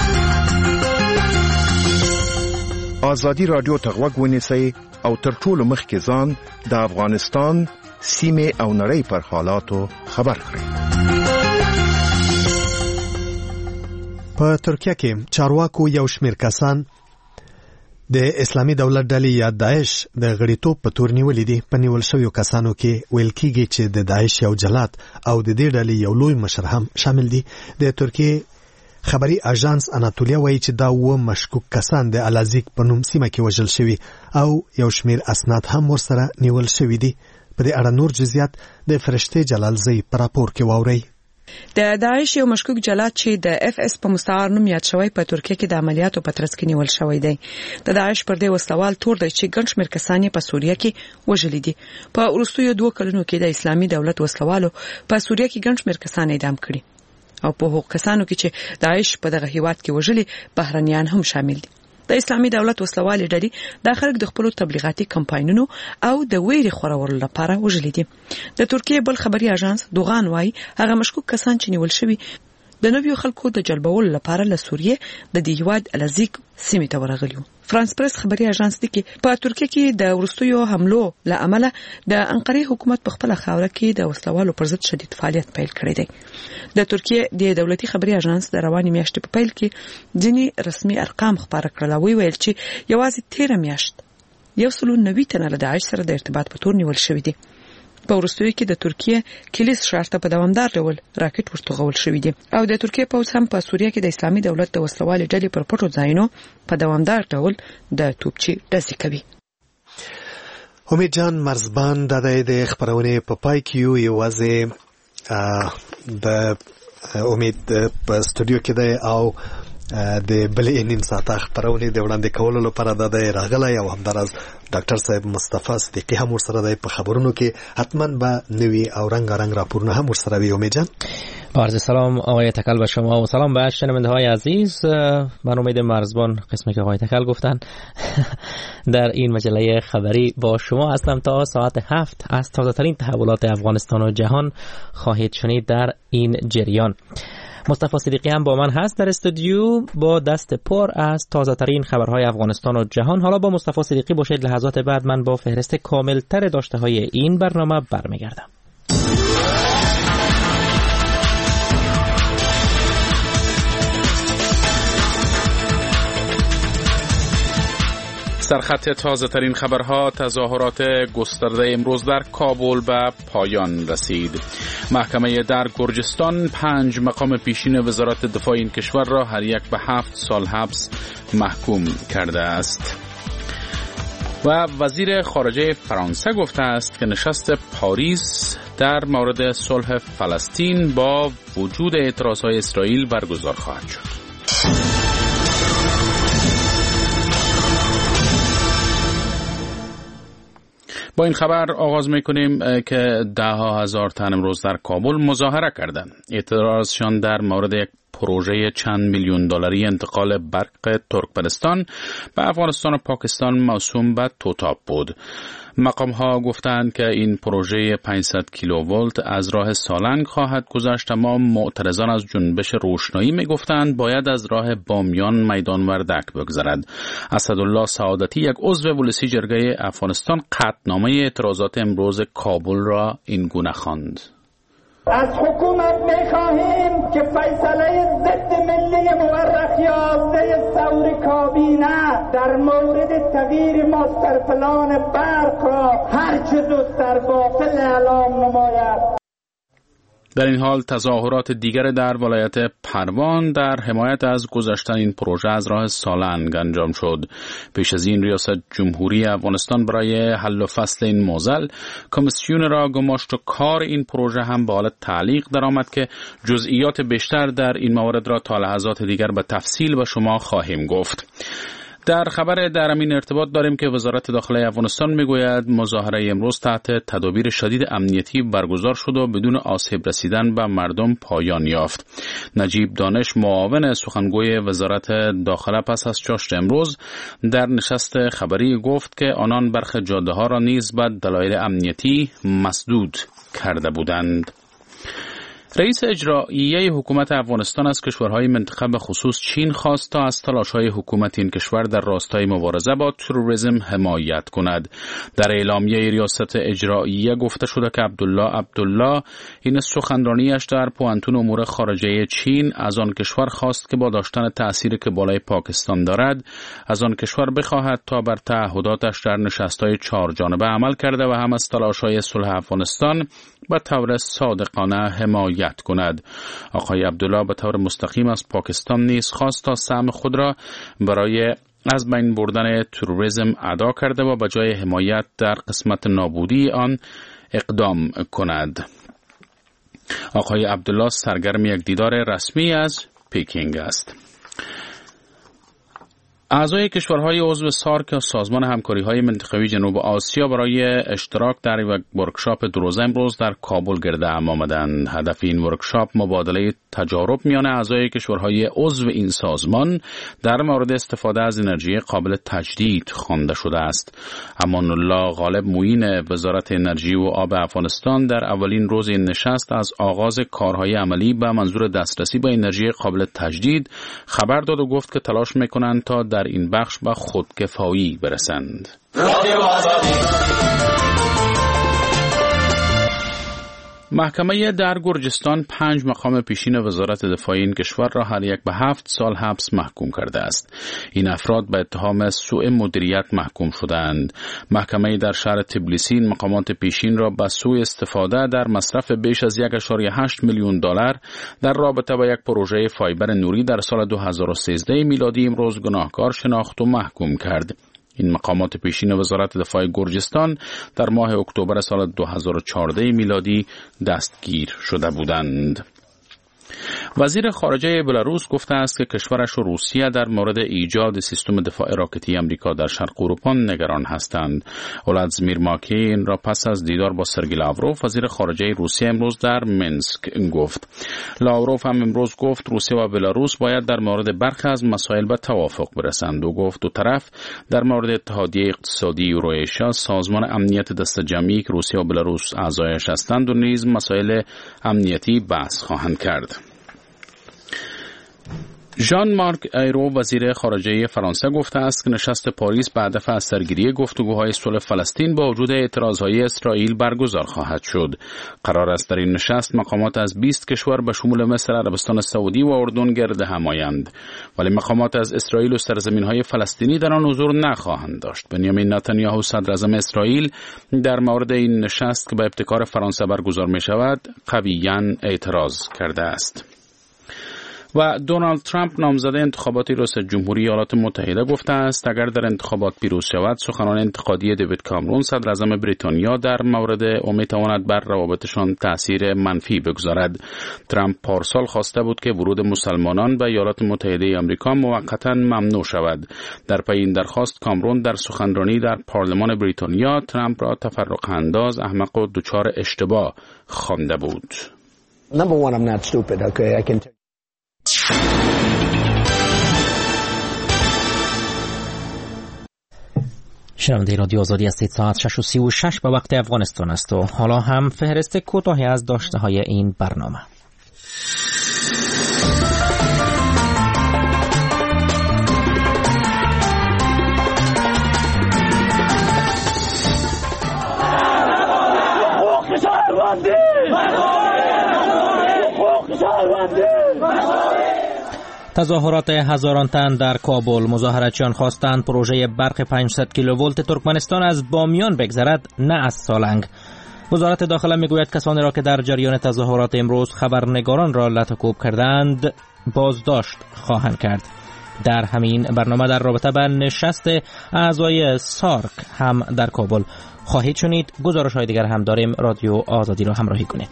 آزادی رادیو ته غوږ ونیسئ او تر ټولو مخکې ځان د افغانستان سیمه او نړۍ پر حالاتو خبر کړئ. په ترکیه کې چارواکو یو شمېر کسان د اسلامي دولت ډلې یا داعش د غړیتوب په تور نیولې دي. په نیول شویو کسانو کې ویل کېږي چې د داعش یو جلاد او د دې ډلې یو لوی مشر هم شامل دي. د ترکیه خبري اژانس اناتولیا وایي چې دا و مشکوک کسان د الازیک په نوم سیمه کې وژل شوي او یو شمېر اسناد هم ورسره نیول شوي دي. په دې اړه نور جزئیات د فرشته جلالزی په راپور کې واورئ. د داعش یو مشکوک جلاد چې د اف اس په مستعار نوم یاد شوی په ترکیه کې د عملیاتو په ترڅ کې نیول شوی دی. د داعش پر دې وسلوال تور دی چې ګڼ شمېر کسان په سوریه کې وژلي دي. په وروستیو دوه کلونو کې د اسلامي دولت وسلوالو په سوریه کې ګڼ شمېر کسان اعدام کړي او په هغو کسانو کې چې داعش په دغه هیواد کې وژلي بهرنیان هم شامل دي. د اسلامي دولت وسلوالې ډلې د خلک د خپل تبلیغاتي کمپاینونو او د ویري خورولو لپاره وژلي دي. د ترکیه بل خبري اژانس دوغان وايي هغه مشکوک کسان چې نیول شوي د نویو خلکو د جلبولو لپاره له سوریه د دې هیواد الازیک سیمې ته ورغلي. فرانس پریس خبري اژانس دی کې په ترکیه کې د ورستیو حملو له امله د انقره حکومت په خپل خاوره کې د وسلوالو پر ضد شدید فعالیت پیل کړی دی. د ترکیه د دولتي خبري اژانس د رواني میاشتې په پیل کې ځینی رسمي ارقام خبره کړل او ویل چې یوازې تیر میاشت یو سل او نوي تنه له داعش سره د ارتباط په تور نیول شوی دي. په ورستیو کې د ترکیه کلیس ښار ته په دوامدار ډول راکټ ورتغول شوی دی او د ترکیه پوځ هم په سوریه کې د اسلامي دولت د وسلوالې ډلې پر پټو ځایونو په دوامدار ډول د توپچي ډزې کوي. امید جان مرزبان د د خبرونه په پای کې یو یوازې د امید په استودیو کې دی او د بلې نیم ساعته خبرونه د وړاندې کولو لپاره د راغلی او همدارس ډاکټر صاحب مصطفی صدیقی هم ورسره دی په خبرونو کې حتما به نوی او رنگارنگ راپورونه هم ورسره وي. امید جان عرض سلام آقای تکل به شما و سلام به شنونده های عزیز. من امید مرزبان قسمی که آقای تکل گفتن در این مجله خبری با شما هستم تا ساعت هفت از تازه ترین تحولات افغانستان و جهان خواهید شنید در این جریان. مصطفی صدیقی هم با من هست در استودیو با دست پر از تازه ترین خبرهای افغانستان و جهان. حالا با مصطفی صدیقی باشید، لحظات بعد من با فهرست کامل تر داشته های این برنامه برمیگردم. سرخط تازه ترین خبرها: تظاهرات گسترده امروز در کابل به پایان رسید. محکمه در گرجستان پنج مقام پیشین وزارت دفاع این کشور را هر یک به هفت سال حبس محکوم کرده است. و وزیر خارجه فرانسه گفته است که نشست پاریس در مورد صلح فلسطین با وجود اعتراضهای اسرائیل برگزار خواهد شد. با این خبر آغاز میکنیم که ده ها هزار تن امروز در کابل مظاهره کردند. اعتراضشان در مورد یک پروژه چند میلیون دلاری انتقال برق ترکمنستان به افغانستان و پاکستان موسوم به توتاب بود. مقام ها گفتند که این پروژه پانصد کیلوولت از راه سالنگ خواهد گذشت، اما معترضان از جنبش روشنایی می گفتند باید از راه بامیان میدان وردک بگذرد. اسدالله سعادتی، یک عضو پلیسی جرگه افغانستان، قطعنامه اعتراضات امروز کابل را این گونه خواند: از حکومت می‌خواهیم که فیصله ضد ملی مورخ یافته ثور کابینه در مورد تغییر ماستر پلان برق را هر چه زودتر باطل اعلام نماید. در این حال تظاهرات دیگر در ولایت پروان در حمایت از گذشتن این پروژه از راه سالنگ انجام شد. پیش از این ریاست جمهوری افغانستان برای حل و فصل این معضل کمیسیون را گماشت و کار این پروژه هم به حال تعلیق درآمد که جزئیات بیشتر در این مورد را تا لحظات دیگر به تفصیل به شما خواهیم گفت. در خبر در همین ارتباط داریم که وزارت داخله افغانستان میگوید مظاهره امروز تحت تدابیر شدید امنیتی برگزار شد و بدون آسیب رسیدن به مردم پایان یافت. نجیب دانش، معاون سخنگوی وزارت داخله، پس از چاشت امروز در نشست خبری گفت که آنان برخی جاده ها را نیز به دلایل امنیتی مسدود کرده بودند. رئیس اجرایی حکومت افغانستان از کشورهای منطقه به خصوص چین خواست تا از تلاش‌های حکومت این کشور در راستای مبارزه با تروریسم حمایت کند. در اعلامیه ریاست اجرایی گفته شده که عبدالله عبدالله این سخنرانیش در پوانتون امور خارجه چین از آن کشور خواست که با داشتن تأثیری که بالای پاکستان دارد از آن کشور بخواهد تا بر تعهداتش در نشست‌های چهار جانبه عمل کرده و هم از تلاش‌های صلح افغانستان به طور صادقانه حمایت کند. آقای عبدالله به طور مستقیم از پاکستان نیز خواست تا سهم خود را برای از بین بردن تروریسم ادا کرده و به جای حمایت در قسمت نابودی آن اقدام کند. آقای عبدالله سرگرم یک دیدار رسمی از پکینگ است. اعضای کشورهای عضو سارک و سازمان همکاری‌های منطقوی جنوب آسیا برای اشتراک در یک ورکشاپ دو روزه امروز در کابل گرد هم آمدند. هدف این ورکشاپ مبادله تجارب میان اعضای کشورهای عضو این سازمان در مورد استفاده از انرژی قابل تجدید خوانده شده است. امان الله غالب معین وزارت انرژی و آب افغانستان در اولین روز این نشست از آغاز کارهای عملی به منظور دسترسی به انرژی قابل تجدید خبر داد و گفت که تلاش می‌کنند تا در این بخش به خودکفایی برسند. محکمه در گرجستان پنج مقام پیشین وزارت دفاع این کشور را هر یک به هفت سال حبس محکوم کرده است. این افراد به اتهام سوء مدیریت محکوم شدند. محکمه در شهر تبلیسی این مقامات پیشین را به سوء استفاده در مصرف بیش از یک ممیز هشت میلیون دلار در رابطه با یک پروژه فایبر نوری در سال دو هزار و سیزده میلادی امروز گناهکار شناخت و محکوم کرد. این مقامات پیشین وزارت دفاع گرجستان در ماه اکتبر سال دو هزار و چهارده میلادی دستگیر شده بودند. وزیر خارجه بلاروس گفته است که کشورش و روسیه در مورد ایجاد سیستم دفاع راکتی امریکا در شرق اروپا نگران هستند. ولادیمیر ماکرون را پس از دیدار با سرگئی لاوروف وزیر خارجه روسیه امروز در منسک گفت. لاوروف هم امروز گفت روسیه و بلاروس باید در مورد برخی از مسائل به توافق برسند و گفت دو طرف در مورد اتحادیه اقتصادی یورو-آسیا، سازمان امنیت دست جمعی که روسیه و بلاروس اعضایش هستند و نیز مسائل امنیتی بحث خواهند کرد. ژان مارک ایرو وزیر خارجه فرانسه گفته است که نشست پاریس به هدف از سرگیری گفتگوهای صلح فلسطین با وجود اعتراضهای اسرائیل برگزار خواهد شد. قرار است در این نشست مقامات از بیست کشور به شمول مصر، عربستان سعودی و اردن گرد هم آیند، ولی مقامات از اسرائیل و سرزمین‌های فلسطینی در آن حضور نخواهند داشت. بنیامین نتانیاهو صدر اعظم اسرائیل در مورد این نشست که به ابتکار فرانسه برگزار می شود قویاً اعتراض کرده است. و دونالد ترامپ نامزد انتخاباتی ریاست جمهوری ایالات متحده گفته است اگر در انتخابات پیروز شود سخنان انتقادی دیوید کامرون صدر اعظم بریتانیا در مورد او میتواند بر روابطشان تاثیر منفی بگذارد. ترامپ پارسال خواسته بود که ورود مسلمانان به ایالات متحده آمریکا موقتا ممنوع شود. در پی این درخواست کامرون در سخنرانی در پارلمان بریتانیا ترامپ را تفرقه انداز، احمق و دچار اشتباه خوانده بود. Number one, I'm not stupid, okay? I can شنونده رادیو آزادی هستید. ساعت شش و سی و شش به وقت افغانستان است و حالا هم فهرست کوتاهی از داشته های این برنامه. تظاهرات هزاران تن در کابل. مظاهراتچیان خواستند پروژه برق پانصد کیلوولت ترکمنستان از بامیان بگذرد، نه از سالنگ. وزارت داخله میگوید کسانی را که در جریان تظاهرات امروز خبرنگاران را لطکوب کردند بازداشت خواهند کرد. در همین برنامه در رابطه با نشست اعضای سارک هم در کابل خواهید شنید. گزارش‌های دیگر هم داریم. رادیو آزادی را همراهی کنید.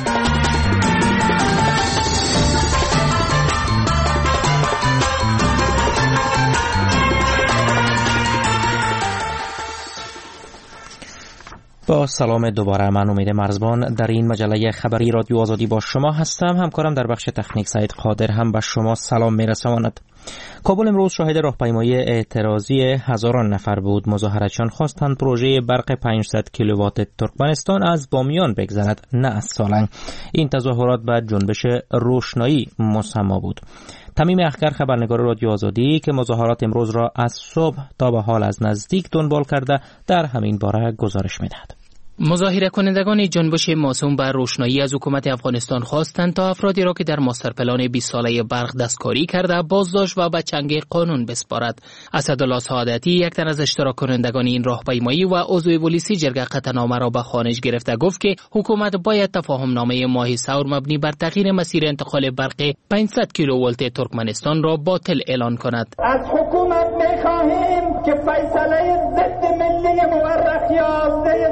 با سلام دوباره، من امید مرزبان در این مجله خبری رادیو آزادی با شما هستم. همکارم در بخش تکنیک سعید قادر هم به شما سلام میرساند. کابل امروز شاهد راهپیمایی اعتراضی هزاران نفر بود. مظاهراتچیان خواستند پروژه برق پانصد کیلووات ترکمنستان از بامیان بگذرد، نه از سالنگ. این تظاهرات به جنبش روشنایی مسما بود. تمیم اخگر خبرنگار رادیو آزادی که مظاهرات امروز را از صبح تا به حال از نزدیک دنبال کرده در همین باره گزارش می‌دهد. مظاهره کنندگان جنبش موسوم بر روشنایی از حکومت افغانستان خواستند تا افرادی را که در ماستر پلان بیست ساله برق دستکاری کرده بازداشت و به چنگ قانون بسپارد. اسدالله سعادتی، یک تن از اشتراک کنندگان این راهپیمایی و عضو پلیسی جرگه قطعنامه را به خوانش گرفته، گفت که حکومت باید تفاهم نامه ماه سور مبنی بر تغییر مسیر انتقال برق پانصد کیلوولت ترکمنستان را باطل اعلان کند. از حکومت می‌خواهیم که فیصله ضد ملی مورخ یازده سور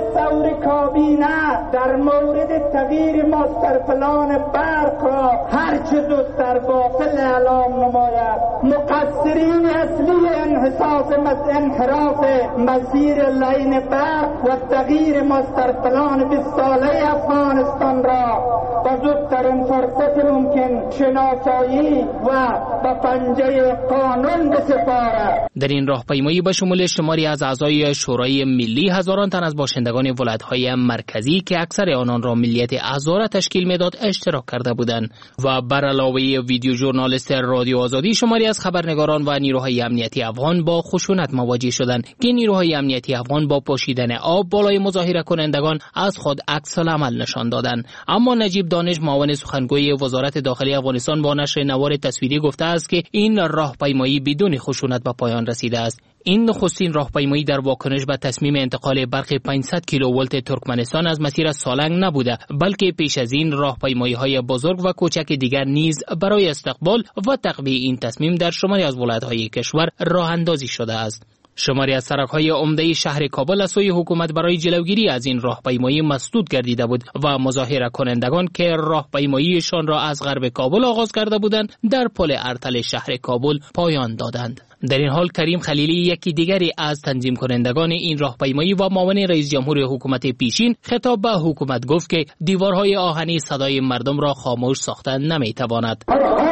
ثور کابینه در مورد تغییر ماستر پلان برق را هرچه زودتر باطل اعلام نماید. مقصرین اصلی انحصاص انحراف مسیر لین برق و تغییر ماستر پلان بیست ساله افغانستان را با زودترین فرصت ممکن شناسایی و به پنجه قانون بسپارد. در این راهپیمایی به شمول شماری از اعضای شورای ملی هزاران تن از باشندگان ولایت‌های مرکزی که اکثر آنان را ملیت اعضا را تشکیل میداد اشتراک کرده بودند و بر علاوه ویدیو ژورنالیست رادیو آزادی شماری از خبرنگاران و نیروهای امنیتی افغان با خشونت مواجه شدند که نیروهای امنیتی افغان با پاشیدن آب بالای مظاهره کنندگان از خود عکس العمل نشان دادند. اما نجیب دانش معاون سخنگوی وزارت داخلی افغانستان با نشر نوار تصویری گفته است که این راهپیمایی بدون خشونت به پایان رسیده است. این نخستین راهپیمایی در واکنش به تصمیم انتقال برق پانصد کیلوولت ترکمنستان از مسیر سالنگ نبوده، بلکه پیش از این راهپیمایی‌های بزرگ و کوچک دیگر نیز برای استقبال و تقویه این تصمیم در شماری از ولایت‌های کشور راه اندازی شده است. شماری از سرک‌های عمده شهر کابل از سوی حکومت برای جلوگیری از این راهپیمایی مسدود گردیده بود و مظاهره کنندگان که راهپیماییشان را از غرب کابل آغاز کرده بودند در پل ارتل شهر کابل پایان دادند. در این حال کریم خلیلی یکی دیگری از تنظیم کنندگان این راهپیمایی و معاون رئیس جمهور حکومت پیشین خطاب به حکومت گفت که دیوارهای آهنی صدای مردم را خاموش ساختن نمیتواند.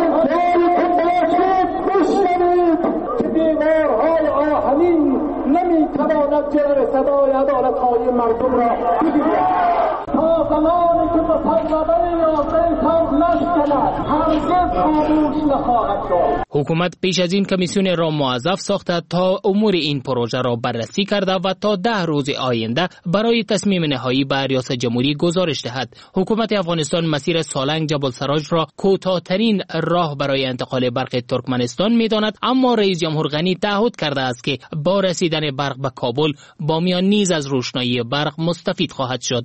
نمیتواند جلوی صدای عدالت‌های مردم را بگیرد. تا زمانی که به فرزانه یازده تن نشکند هرگز خاموش نخواهد شد. حکومت پیش از این کمیسیون را موظف ساخته تا امور این پروژه را بررسی کرده و تا ده روز آینده برای تصمیم نهایی به ریاست جمهوری گزارش دهد. حکومت افغانستان مسیر سالنگ جبل سراج را کوتاه‌ترین راه برای انتقال برق ترکمنستان می‌داند، اما رئیس جمهور غنی تعهد کرده است که با رسیدن برق به کابل بامیان نیز از روشنایی برق مستفید خواهد شد.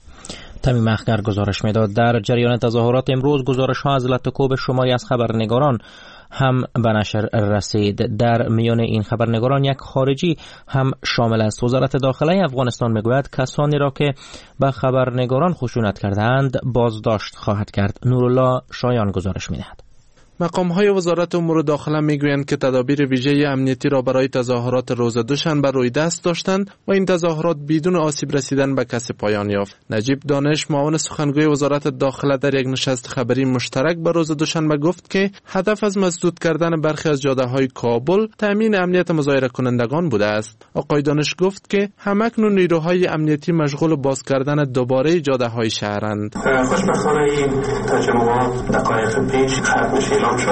تمیم اخگر گزارش میداد. در جریان تظاهرات امروز گزارش ها از لطکوب شماری از خبرنگاران هم به نشر رسید. در میان این خبرنگاران یک خارجی هم شامل است. وزارت داخلی افغانستان میگوید کسانی را که به خبرنگاران خشونت کردند بازداشت خواهد کرد. نورالله شایان گزارش میدهد. مقام‌های وزارت امور داخله میگویند که تدابیر ویژه امنیتی را برای تظاهرات روز دوشنبه روی دست داشتند و این تظاهرات بدون آسیب رسیدن به کسی پایان یافت. نجیب دانش معاون سخنگوی وزارت داخله در یک نشست خبری مشترک به روز دوشنبه گفت که هدف از مسدود کردن برخی از جاده‌های کابل تامین امنیت مظاهره کنندگان بوده است. آقای دانش گفت که همکنون نیروهای امنیتی مشغول باز کردن دوباره جاده‌های شهرند. خوشبختانه این تجمعات دقایق پیش ختم شد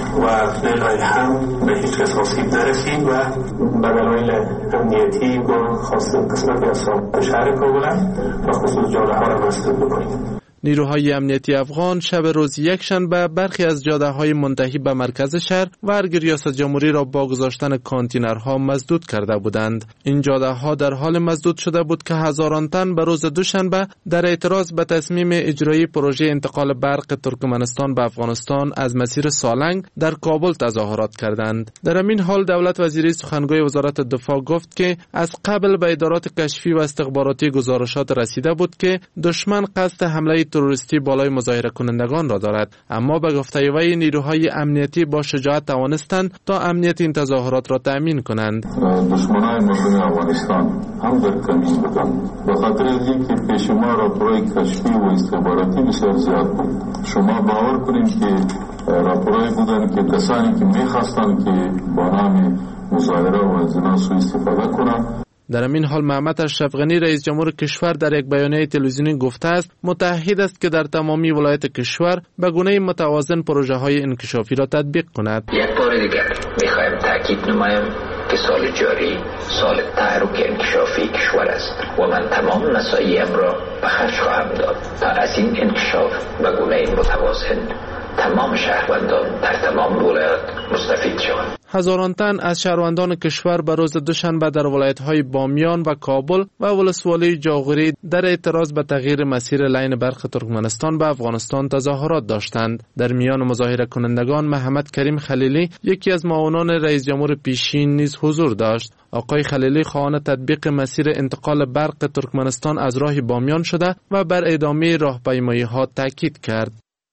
و دلای هم به هیچ کس آسیب نرسید و به دلایل امنیتی با خواستن قسمتی از ساحل شهر کابل و خصوص جاده ها را مسدود بکنید. نیروهای امنیتی افغان شب روز یکشنبه برخی از جاده‌های منتهی به مرکز شهر و ارگ ریاست جمهوری را با گذاشتن کانتینرها مسدود کرده بودند. این جاده‌ها در حال مسدود شده بود که هزاران تن به روز دوشنبه در اعتراض به تصمیم اجرایی پروژه انتقال برق ترکمنستان به افغانستان از مسیر سالنگ در کابل تظاهرات کردند. در همین حال دولت وزیری سخنگوی وزارت دفاع گفت که از قبل به ادارات کشفی و استخباراتی گزارشات رسیده بود که دشمن قصد حمله تروریستی بالای مظاهره کنندگان را دارد، اما به گفته وی نیروهای امنیتی با شجاعت توانستند تا امنیت این تظاهرات را تأمین کنند. دشمنان مردم افغانستان هم در کمیس بودند به خاطر اینکه پیش ما راپورهای کشفی و استخباراتی بسیار زیاد بود. شما باور کنید که راپورهایی بودند که کسانی که می‌خواستند که با نام مظاهره و از اینا سوء استفاده کنند. در این حال محمد اشرف غنی رئیس جمهور کشور در یک بیانیه تلویزیونی گفته است متعهد است که در تمامی ولایت کشور به گونه متوازن پروژه های انکشافی را تطبیق کند. یک بار دیگر می‌خوایم تاکید نمایم که سال جاری سال تحرک انکشافی کشور است و من تمام مساعیم را به خرج خواهم داد تا از این انکشاف به گونه متوازن تمام شهروندان در تمام ولایات مستفید شوند. هزاران تن از شهروندان کشور به روز دوشنبه در ولایت‌های بامیان و کابل و ولسوالی جاغوری در اعتراض به تغییر مسیر لین برق ترکمنستان به افغانستان تظاهرات داشتند. در میان مظاهره کنندگان محمد کریم خلیلی، یکی از معاونان رئیس جمهور پیشین، نیز حضور داشت. آقای خلیلی خواهان تطبیق مسیر انتقال برق ترکمنستان از راه بامیان شده و بر ادامه راهپیمایی‌ها تاکید کرد.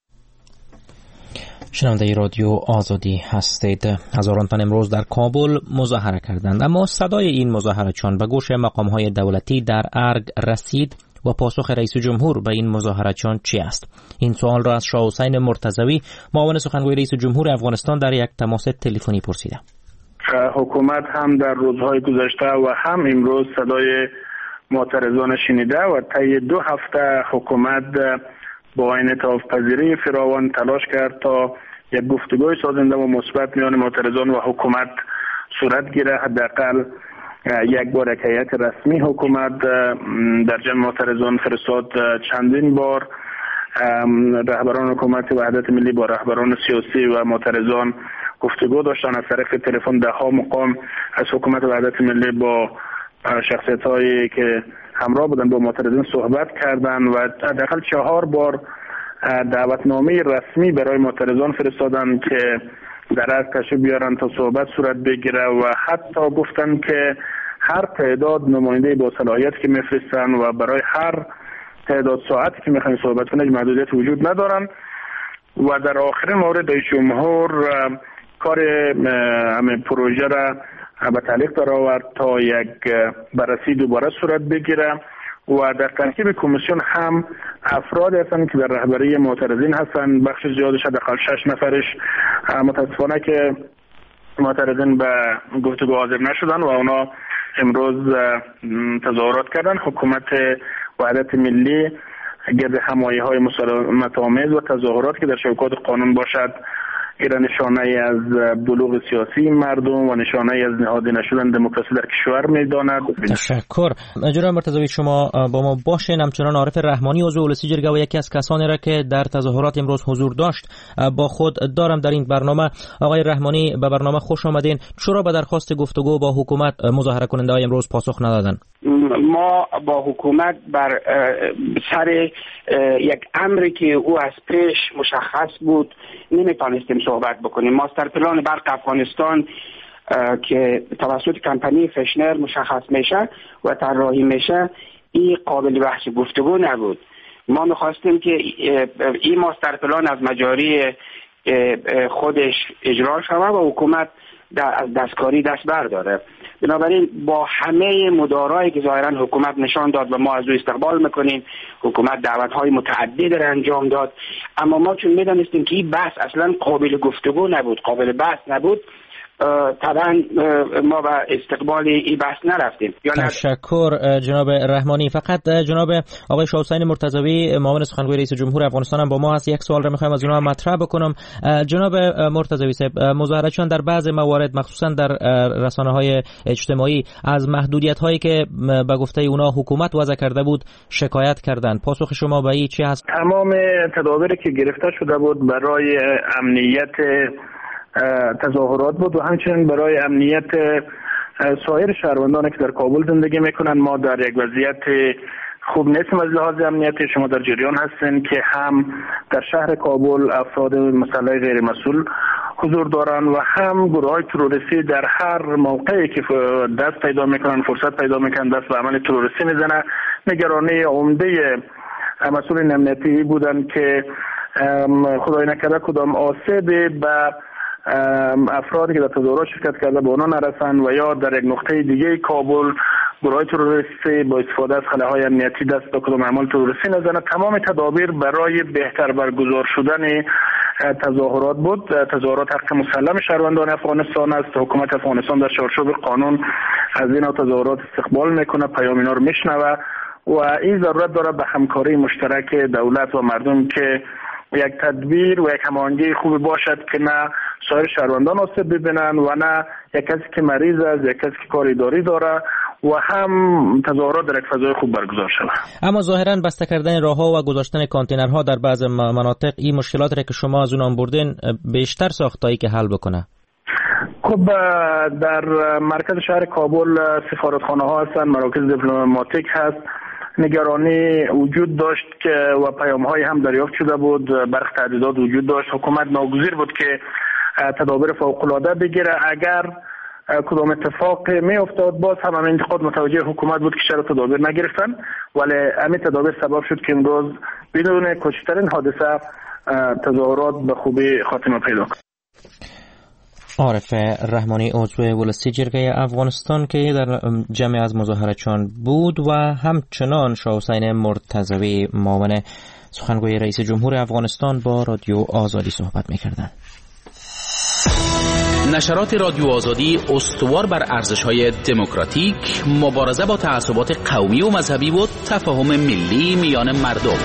شنونده رادیو آزادی هستید. هزاران تن امروز در کابل مظاهره کردند، اما صدای این مظاهره چون به گوش مقام‌های دولتی در ارگ رسید و پاسخ رئیس جمهور به این مظاهره چون چی است؟ این سوال را از شاه حسین مرتضوی، معاون سخنگوی رئیس جمهور افغانستان، در یک تماس تلفنی پرسیدم. حکومت هم در روزهای گذشته و هم امروز صدای معترضان شنیده و طی دو هفته حکومت با انعطاف پذیری فراوان تلاش کرد تا یک گفتگوی سازنده و مثبت میان معترضان و حکومت صورت گیره. حداقل یک بار یک هیئت رسمی حکومت در جمع معترضان فرستاد. چندین بار رهبران حکومت وحدت ملی با رهبران سیاسی و معترضان گفتگو داشتن. از طریق تلفن ده ها مقام از حکومت وحدت ملی با شخصیت‌هایی که همراه بودن با معترضین صحبت کردن و حداقل چهار بار دعوتنامه رسمی برای معترضان فرستادن که در از تشریف بیارن تا صحبت صورت بگیره و حتی گفتن که هر تعداد نماینده با صلاحیت که میفرستن و برای هر تعداد ساعتی که میخواین صحبت کنن محدودیت وجود ندارن. و در آخرین مورد رئیس جمهور کار همین پروژه را به تعلیق در آورد تا یک بررسی دوباره صورت بگیره و در ترکیب کمیسیون هم افراد هستند که در رهبری معترضین هستند. بخش زیادش حداقل شش نفرش متاسفانه که معترضین به گفتگو حاضر نشدن و اونا امروز تظاهرات کردن. حکومت وحدت ملی گرد همایی های مسالمت آمیز و تظاهرات که در شبکات قانون باشد ایران نشانه از بلوغ سیاسی مردم و نشانه از نهادی نشدن دموکراسی در کشور می‌داند. تشکر. جناب مرتضوی، شما با ما باشین. همچنان عارف رحمانی عضو اولسی جرگه و یکی از کسانی را که در تظاهرات امروز حضور داشت با خود دارم در این برنامه. آقای رحمانی، به برنامه خوش آمدین. چرا به درخواست گفتگو با حکومت مظاهره کننده‌های امروز پاسخ ندادن؟ ما با حکومت بر سر یک امری که او از پیش مشخص بود نمیتونستیم صحبت بکنیم. ماستر پلان برق افغانستان که توسط کمپانی فشنر مشخص میشه و طراحی میشه، این قابل بحث گفتگو نبود. ما میخواستیم که این ماستر پلان از مجاری خودش اجرا شود و حکومت از دستکاری دست برداره. بنابراین با همه مدارایی که ظاهرا حکومت نشان داد و ما از او استقبال میکنیم، حکومت دعوت‌های متعدد را انجام داد، اما ما چون میدانستیم که این بحث اصلا قابل گفتگو نبود، قابل بحث نبود، طبعا ما به استقبال این بحث نرفتیم. تشکر جناب رحمانی. فقط جناب آقای شاه حسین مرتضوی، معاون سخنگوی رئیس جمهور افغانستان، هم با ما هست. یک سوال را میخوایم از اونها مطرح بکنم. جناب مرتضوی صاحب، مظاهره‌چیان در بعض موارد مخصوصا در رسانه‌های اجتماعی از محدودیت‌هایی که به گفته اونا حکومت وضع کرده بود شکایت کردند. پاسخ شما به این چی هست؟ تمام تدابیری که گرفته شده بود برای امنیت تظاهرات بود و همچنین برای امنیت سایر شهروندانی که در کابل زندگی میکنن. ما در یک وضعیت خوب نیستیم از لحاظ امنیتی. شما در جریان هستین که هم در شهر کابل افراد مسلح غیر مسئول حضور دارن و هم گروه های تروریستی در هر موقعی که دست پیدا میکنن، فرصت پیدا میکنن، دست به عمل تروریستی میزنن. نگرانی عمده مسئولین امنیتی بودن که خدای نکرده کدام آسیبی به افرادی که در تظاهرات شرکت کرده به آنها نرسن و یا در یک نقطه دیگه کابل گروه تروریستی با استفاده از خلاهای امنیتی دست به کدام عمل تروریستی نزنه. تمام تدابیر برای بهتر برگزار شدن تظاهرات بود. تظاهرات حق مسلم شهروندان افغانستان است. حکومت افغانستان در چارچوب قانون از این تظاهرات استقبال میکنه، پیام اینا رو میشنوه و این ضرورت داره به همکاری مشترک دولت و مردم که یک تدبیر و یک هماهنگی خوبی باشد که نه سایر شهروندان آسیب ببینن و نه یک کسی که مریض است، یک کسی که کار اداری داره و هم تظاهرات در یک فضای خوب برگزار شود. اما ظاهرا بسته کردن راهها و گذاشتن کانتینرها در بعض مناطق این مشکلات را که شما از اونها بردین بیشتر ساختایی که حل بکنه. خب در مرکز شهر کابل سفارتخانه ها هستند، مراکز دیپلماتیک هست. نگرانی وجود داشت که و پیام های هم دریافت شده بود، برخی تهدیدات وجود داشت. حکومت ناگزیر بود که تدابیر فوق العاده بگیره. اگر کدام اتفاق می افتاد باز هم همین انتقاد متوجه حکومت بود که چرا تدابیر نگرفتن، ولی همین تدابیر سبب شد که امروز بدون کوچکترین حادثه تظاهرات به خوبی خاتمه پیدا کرد. عارف رحمانی عضو ولسی جرگه افغانستان که در جمع از مظاهرچان بود و همچنان شاه حسین مرتضوی معاون سخنگوی رئیس جمهور افغانستان با رادیو آزادی صحبت می‌کردند. نشرات رادیو آزادی استوار بر ارزش‌های دموکراتیک، مبارزه با تعصبات قومی و مذهبی و تفاهم ملی میان مردم.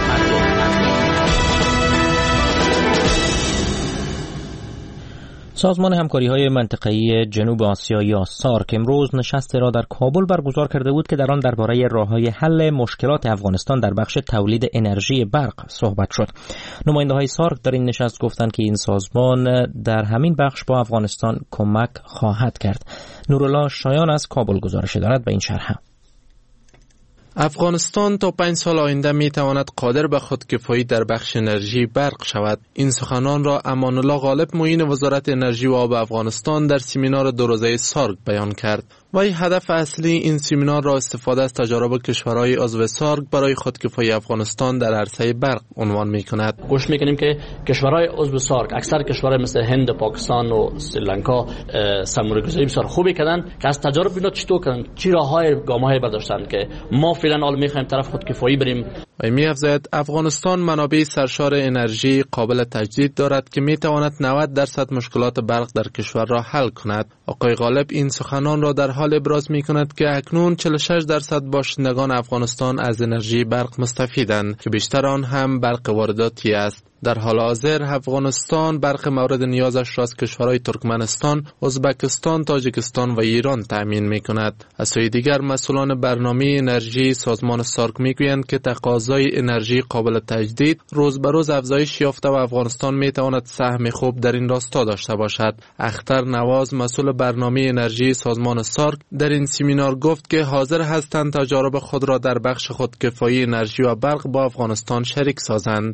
سازمان همکاری‌های منطقه‌ای جنوب آسیا یا سارک امروز نشستی را در کابل برگزار کرده بود که در آن درباره راه‌های حل مشکلات افغانستان در بخش تولید انرژی برق صحبت شد. نماینده‌های سارک در این نشست گفتند که این سازمان در همین بخش با افغانستان کمک خواهد کرد. نورالله شایان از کابل گزارش دارد به این شرح. افغانستان تا پنج سال آینده می تواند قادر به خودکفایی در بخش انرژی برق شود. این سخنان را امان الله غالب معین وزارت انرژی و آب افغانستان در سمینار دو روزه سارک بیان کرد. و هدف اصلی این سمینار را استفاده از تجارب کشورهای عضو سارک برای خودکفایی افغانستان در عرصه برق عنوان می کند. گوش میکنیم که کشورهای عضو سارک، اکثر کشورهای مثل هند، پاکستان و سریلانکا سرمایه‌گذاری بسیار خوبی کردن که از تجارب اینا چطور کردن، چی راههای گام‌های برداشتن که ما فعلا حال میخوایم طرف خودکفایی بریم. و می افزاید افغانستان منابع سرشار انرژی قابل تجدید دارد که می تواند نود درصد مشکلات برق در کشور را حل کند. آقای غالب این سخنان را در حال ابراز می کند که اکنون چهل و شش درصد باشندگان افغانستان از انرژی برق مستفیدند که بیشتر آن هم برق وارداتی است. در حال حاضر افغانستان برق مورد نیازش را از کشورهای ترکمنستان، ازبکستان، تاجیکستان و ایران تأمین می کند. از سوی دیگر مسئولان برنامه انرژی سازمان سارک می گویند که تقاضای انرژی قابل تجدید روز به روز افزایش یافته و افغانستان می تواند سهم خوب در این راستا داشته باشد. اختر نواز مسئول برنامه انرژی سازمان سارک در این سمینار گفت که حاضر هستند تجارب خود را در بخش خودکفایی انرژی و برق با افغانستان شریک سازند.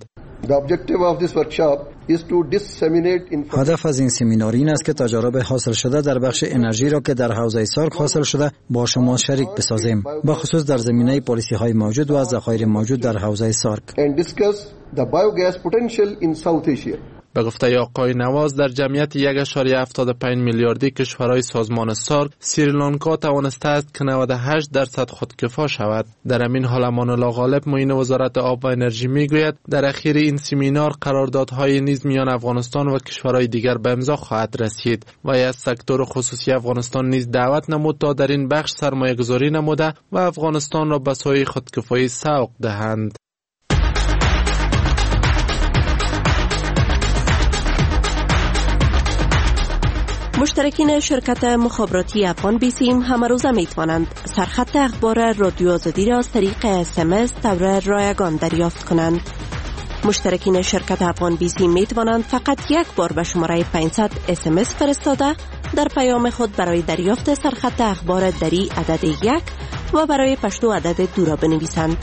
هدف از این سمینار این است که تجارب حاصل شده در بخش انرژی را که در حوزه سارک حاصل شده با شما شریک بسازیم، به خصوص در زمینه پالیسی های موجود و ذخایر موجود در حوزه سارک. به گفته آقای نواز در جمعیت یک ممیز هفتاد و پنج میلیاردی کشورهای سازمان سارک سریلانکا توانسته است که نود و هشت درصد خودکفا شود. در همین حال امان الله غالب معین وزارت آب و انرژی میگوید در اخیر این سمینار قراردادهای نیز میان افغانستان و کشورهای دیگر به امضا خواهد رسید و از سکتور خصوصی افغانستان نیز دعوت نمود تا در این بخش سرمایه گذاری نموده و افغانستان را به سوی خودکفایی سوق دهند. مشترکین شرکت مخابراتی افغان بیسیم همه روزه می توانند سرخط اخبار رادیو آزادی را از طریق اس ام اس طور رایگان دریافت کنند. مشترکین شرکت افغان بیسیم می توانند فقط یک بار به شماره پانصد اس ام اس فرستاده در پیام خود برای دریافت سرخط اخبار دری عدد یک و برای پشتو عدد دو را بنویسند.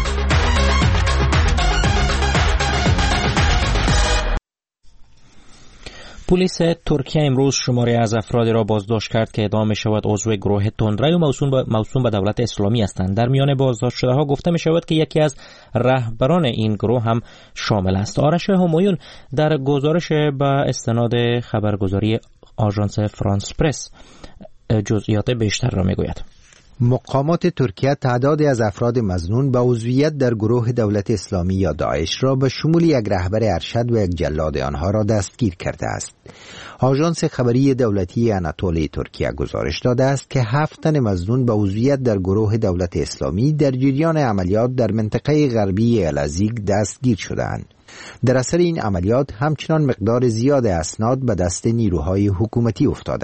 پلیس ترکیه امروز شماره از افرادی را بازداشت کرد که ادعا می‌شود عضو گروه تندروی و موسوم به موسوم به دولت اسلامی هستند. در میان بازداشت شده‌ها گفته می‌شود که یکی از رهبران این گروه هم شامل است. آرش همایون در گزارش به استناد خبرگزاری آژانس فرانس پرس جزئیات بیشتر را می‌گوید. مقامات ترکیه تعدادی از افراد مظنون به عضویت در گروه دولت اسلامی یا داعش را به شمول یک رهبر ارشد و یک جلاد آنها را دستگیر کرده است. آژانس خبری دولتی آناتولی ترکیه گزارش داده است که هفت تن مظنون به عضویت در گروه دولت اسلامی در جریان عملیات در منطقه غربی الازیگ دستگیر شدند. در اثر این عملیات همچنان مقدار زیاد اسناد به دست نیروهای حکومتی افتاده است.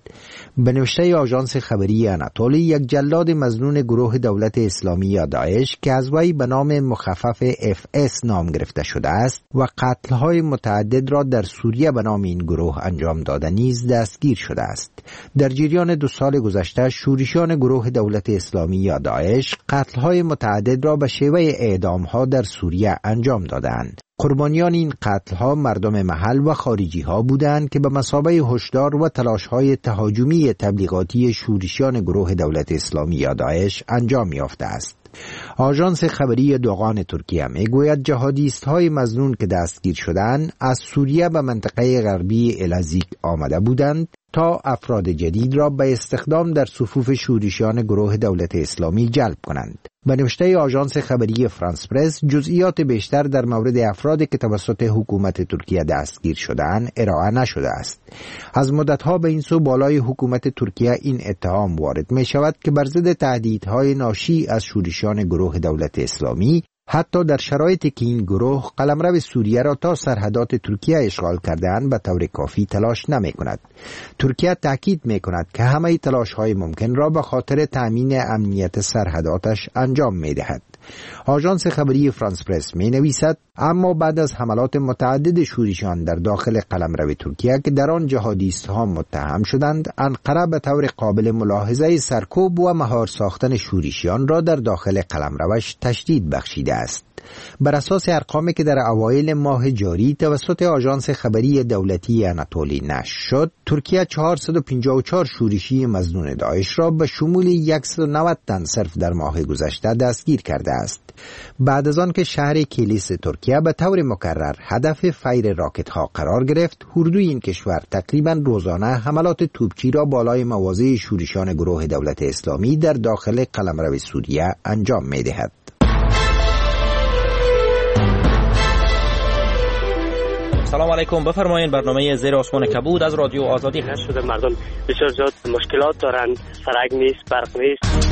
به نوشته آژانس خبری آناتولی، یک جلاد مظنون گروه دولت اسلامی یا داعش که از وی به نام مخفف اف اس نام گرفته شده است و قتل‌های متعدد را در سوریه به نام این گروه انجام داده نیز دستگیر شده است. در جریان دو سال گذشته شورشیان گروه دولت اسلامی یا داعش قتل‌های متعدد را به شیوه اعدام‌ها در سوریه انجام دادند. قربانیان این قتل‌ها مردم محل و خارجی‌ها بودند که به مثابه هشدار و تلاش‌های تهاجمی تبلیغاتی شورشیان گروه دولت اسلامی یا داعش انجام یافته است. آژانس خبری دوغان ترکیه میگوید جهادیست‌های مظنون که دستگیر شدند از سوریه به منطقه غربی الازیک آمده بودند تا افراد جدید را به استخدام در صفوف شورشیان گروه دولت اسلامی جلب کنند. به نوشته آژانس خبری فرانس پرس، جزئیات بیشتر در مورد افرادی که توسط حکومت ترکیه دستگیر شدند ارائه نشده است. از مدت‌ها به این سو بالای حکومت ترکیه این اتهام وارد می شود که بر ضد تهدیدهای ناشی از شورشیان گروه دولت اسلامی، حتی در شرایطی که این گروه قلمرو سوریه را تا سرحدات ترکیه اشغال کرده‌اند به طور کافی تلاش نمی کند. ترکیه تاکید می کند که همه تلاش های ممکن را به خاطر تامین امنیت سرحداتش انجام می دهد. آژانس خبری فرانس پرس می نویسد اما بعد از حملات متعدد شورشیان در داخل قلمرو ترکیه که در آن جهادیست ها متهم شدند، انقره به طور قابل ملاحظه سرکوب و مهار ساختن شورشیان را در داخل قلمروش تشدید بخشیده است. بر اساس ارقامی که در اوایل ماه جاری توسط آژانس خبری دولتی آناتولی نشر شد، ترکیه چهارصد و پنجاه و چهار شورشی مظنون داعش را به شمول صد و نود تن صرف در ماه گذشته دستگیر کرده است. بعد از آن که شهر کلیس ترکیه به طور مکرر هدف فیر راکت ها قرار گرفت، اردوی این کشور تقریبا روزانه حملات توپچی را بالای مواضع شورشیان گروه دولت اسلامی در داخل قلمرو سوریه انجام می دهد. سلام علیکم، بفرمایید. برنامه زیر آسمان کبود از رادیو آزادی هست. شده مردم بسیار زیاد مشکلات دارند، سرک نیست، برق نیست.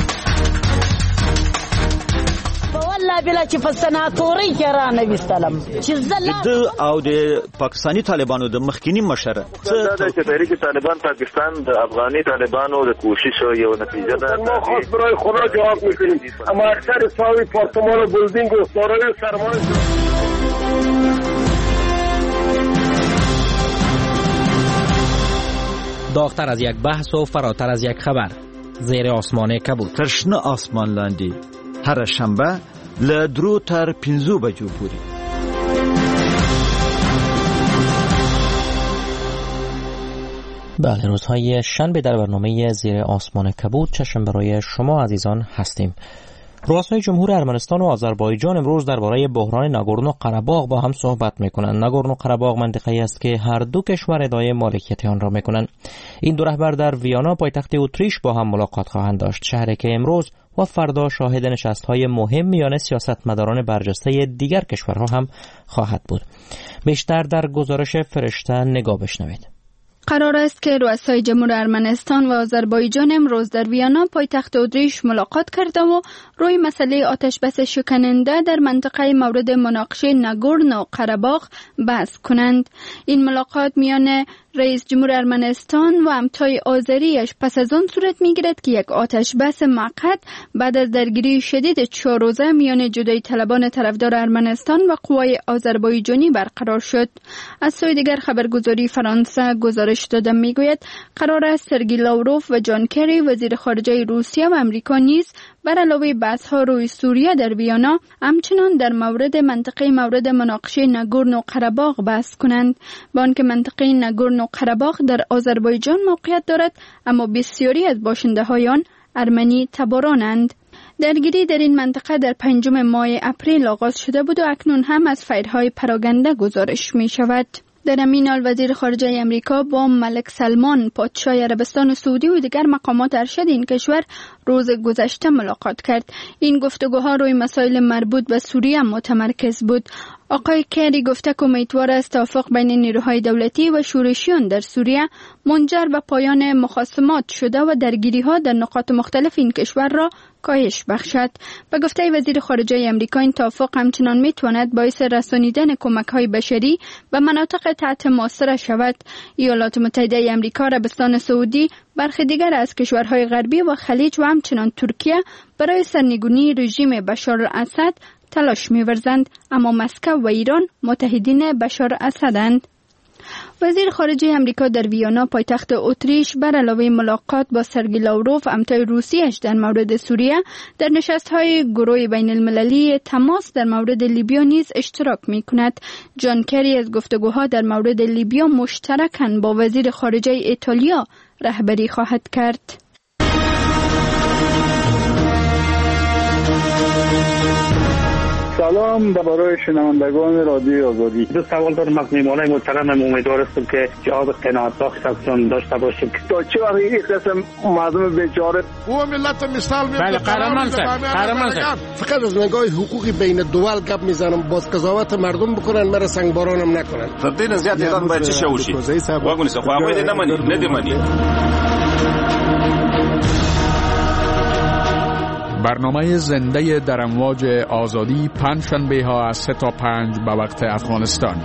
والله بلا چې په سناتوري کې را نوستلم چې زله د او د پاکستانی طالبانو د مخکینی مشر څه د تحریک طالبان پاکستان د افغاني طالبانو د کوشش یو نتیجه ده. ما خاص برای خدا جواب میکنیم، اما اکثر ساوی پارتمان و بلدینگ و سارای سرمایه داغتر از یک بحث و فراتر از یک خبر. زیر آسمان کبود. تشنه آسمان لاندی هر شنبه له درو تر پنځو بجو پورې. بله، روزهای شنبه در برنامه زیر آسمان کبود چشم برای شما عزیزان هستیم. رؤسای جمهور ارمنستان و آذربایجان امروز درباره بحران ناگورنو قره‌باغ با هم صحبت می‌کنند. ناگورنو قره‌باغ منطقه‌ای است که هر دو کشور ادعای مالکیت آن را می‌کنند. این دو رهبر در ویانا پایتخت اتریش با هم ملاقات خواهند داشت، شهری که امروز و فردا شاهد نشست‌های مهم میان سیاستمداران برجسته دیگر کشورها هم خواهد بود. بیشتر در گزارش فرشته نگاه بشنوید. قرار است که رؤسای جمهور ارمنستان و آذربایجان امروز در ویانا پایتخت اتریش ملاقات کرده و روی مسئله آتش بس شکننده در منطقه مورد مناقشه ناگورنو قره‌باغ بحث کنند. این ملاقات میان رئیس جمهور ارمنستان و همتای آذریش پس از آن صورت میگیرد که یک آتش بس موقت بعد از درگیری شدید چهار روزه میان جدایی طلبان طرفدار ارمنستان و قوای آذربایجانی برقرار شد. از سوی دیگر خبرگزاری فرانسه گزارش داده میگوید قرار است سرگی لاوروف و جان کری وزیر خارجه روسیه و امریکا نیز بر علاوه بحث‌ها روی سوریه در ویانا همچنان در مورد منطقه مورد مناقشه ناگورنو قره‌باغ بحث کنند. با آنکه منطقه ناگورنو قره‌باغ در آذربایجان موقعیت دارد، اما بسیاری از باشنده‌های آن ارمنی تبارانند. درگیری در این منطقه در پنجم ماه اپریل آغاز شده بود و اکنون هم از فیرهای پراگنده گزارش می شود. در همین حال وزیر خارجه امریکا با ملک سلمان پادشاه عربستان سعودی و دیگر مقامات ارشد این کشور روز گذشته ملاقات کرد. این گفتگوها روی مسائل مربوط به سوریه متمرکز بود. آقای کری گفته که امیدوار است توافق بین نیروهای دولتی و شورشیان در سوریه منجر به پایان مخاصمات شده و درگیری‌ها در نقاط مختلف این کشور را کاهش بخشد. به گفته وزیر خارجه آمریکا این توافق همچنان میتواند باعث رسانیدن کمک‌های بشری به مناطق تحت محاصره شود. ایالات متحده آمریکا، عربستان سعودی، برخی دیگر از کشورهای غربی و خلیج و همچنان ترکیه برای سرنگونی رژیم بشار الاسد تلاش می‌ورزند، اما مسکو و ایران متحدین بشار الاسدند. وزیر خارجه آمریکا در ویانا پایتخت اتریش بر علاوه ملاقات با سرگئی لاوروف همتای روسیه‌اش در مورد سوریه در نشست‌های گروه بین المللی تماس در مورد لیبیا نیز اشتراک می‌کند. جان کری از گفتگوها در مورد لیبیا مشترکاً با وزیر خارجه ایتالیا رهبری خواهد کرد. سلام درباره شنوندگان رادیو آزادی. دو سوال دارم از میهمانای محترم. امیدوار هستم که جواب قناعت بخش ازشون داشته باشیم. تا چه وقت این قسم مردم بیچاره او ملت مثال میاد. بله قهرمان صاحب، قهرمان صاحب. فقط از نگاه حقوقی بین دول گپ میزنم، باز قضاوت مردم بکنن، مرا سنگبارانم نکنن. تبدیل زیاد ایران باید چه شوشی؟ واگونی سه خو هغه نه منی، نه دی منی. برنامه زنده در امواج آزادی پنجشنبه ها از سه تا پنج به وقت افغانستان.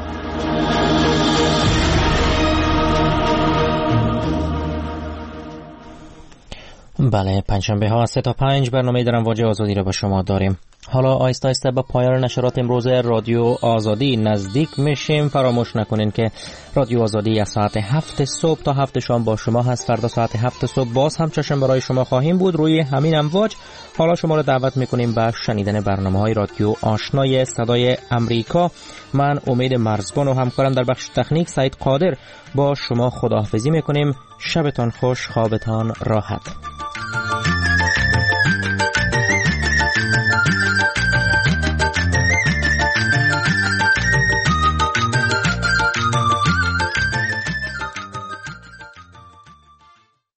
بله، پنجشنبه ها از سه تا پنج برنامه در امواج آزادی را به شما داریم. حالا آیسته آیسته به پایان نشرات امروز رادیو آزادی نزدیک میشیم. فراموش نکنین که رادیو آزادی از ساعت هفت صبح تا هفت شام با شما هست. فردا ساعت هفت صبح باز هم چشم برای شما خواهیم بود روی همین امواج. حالا شما را دعوت میکنیم به شنیدن برنامه های رادیو آشنای صدای امریکا. من امید مرزبان و همکارم در بخش تکنیک سعید قادر با شما خداحافظی میکنیم. شبتان خوش، خوابتان راحت.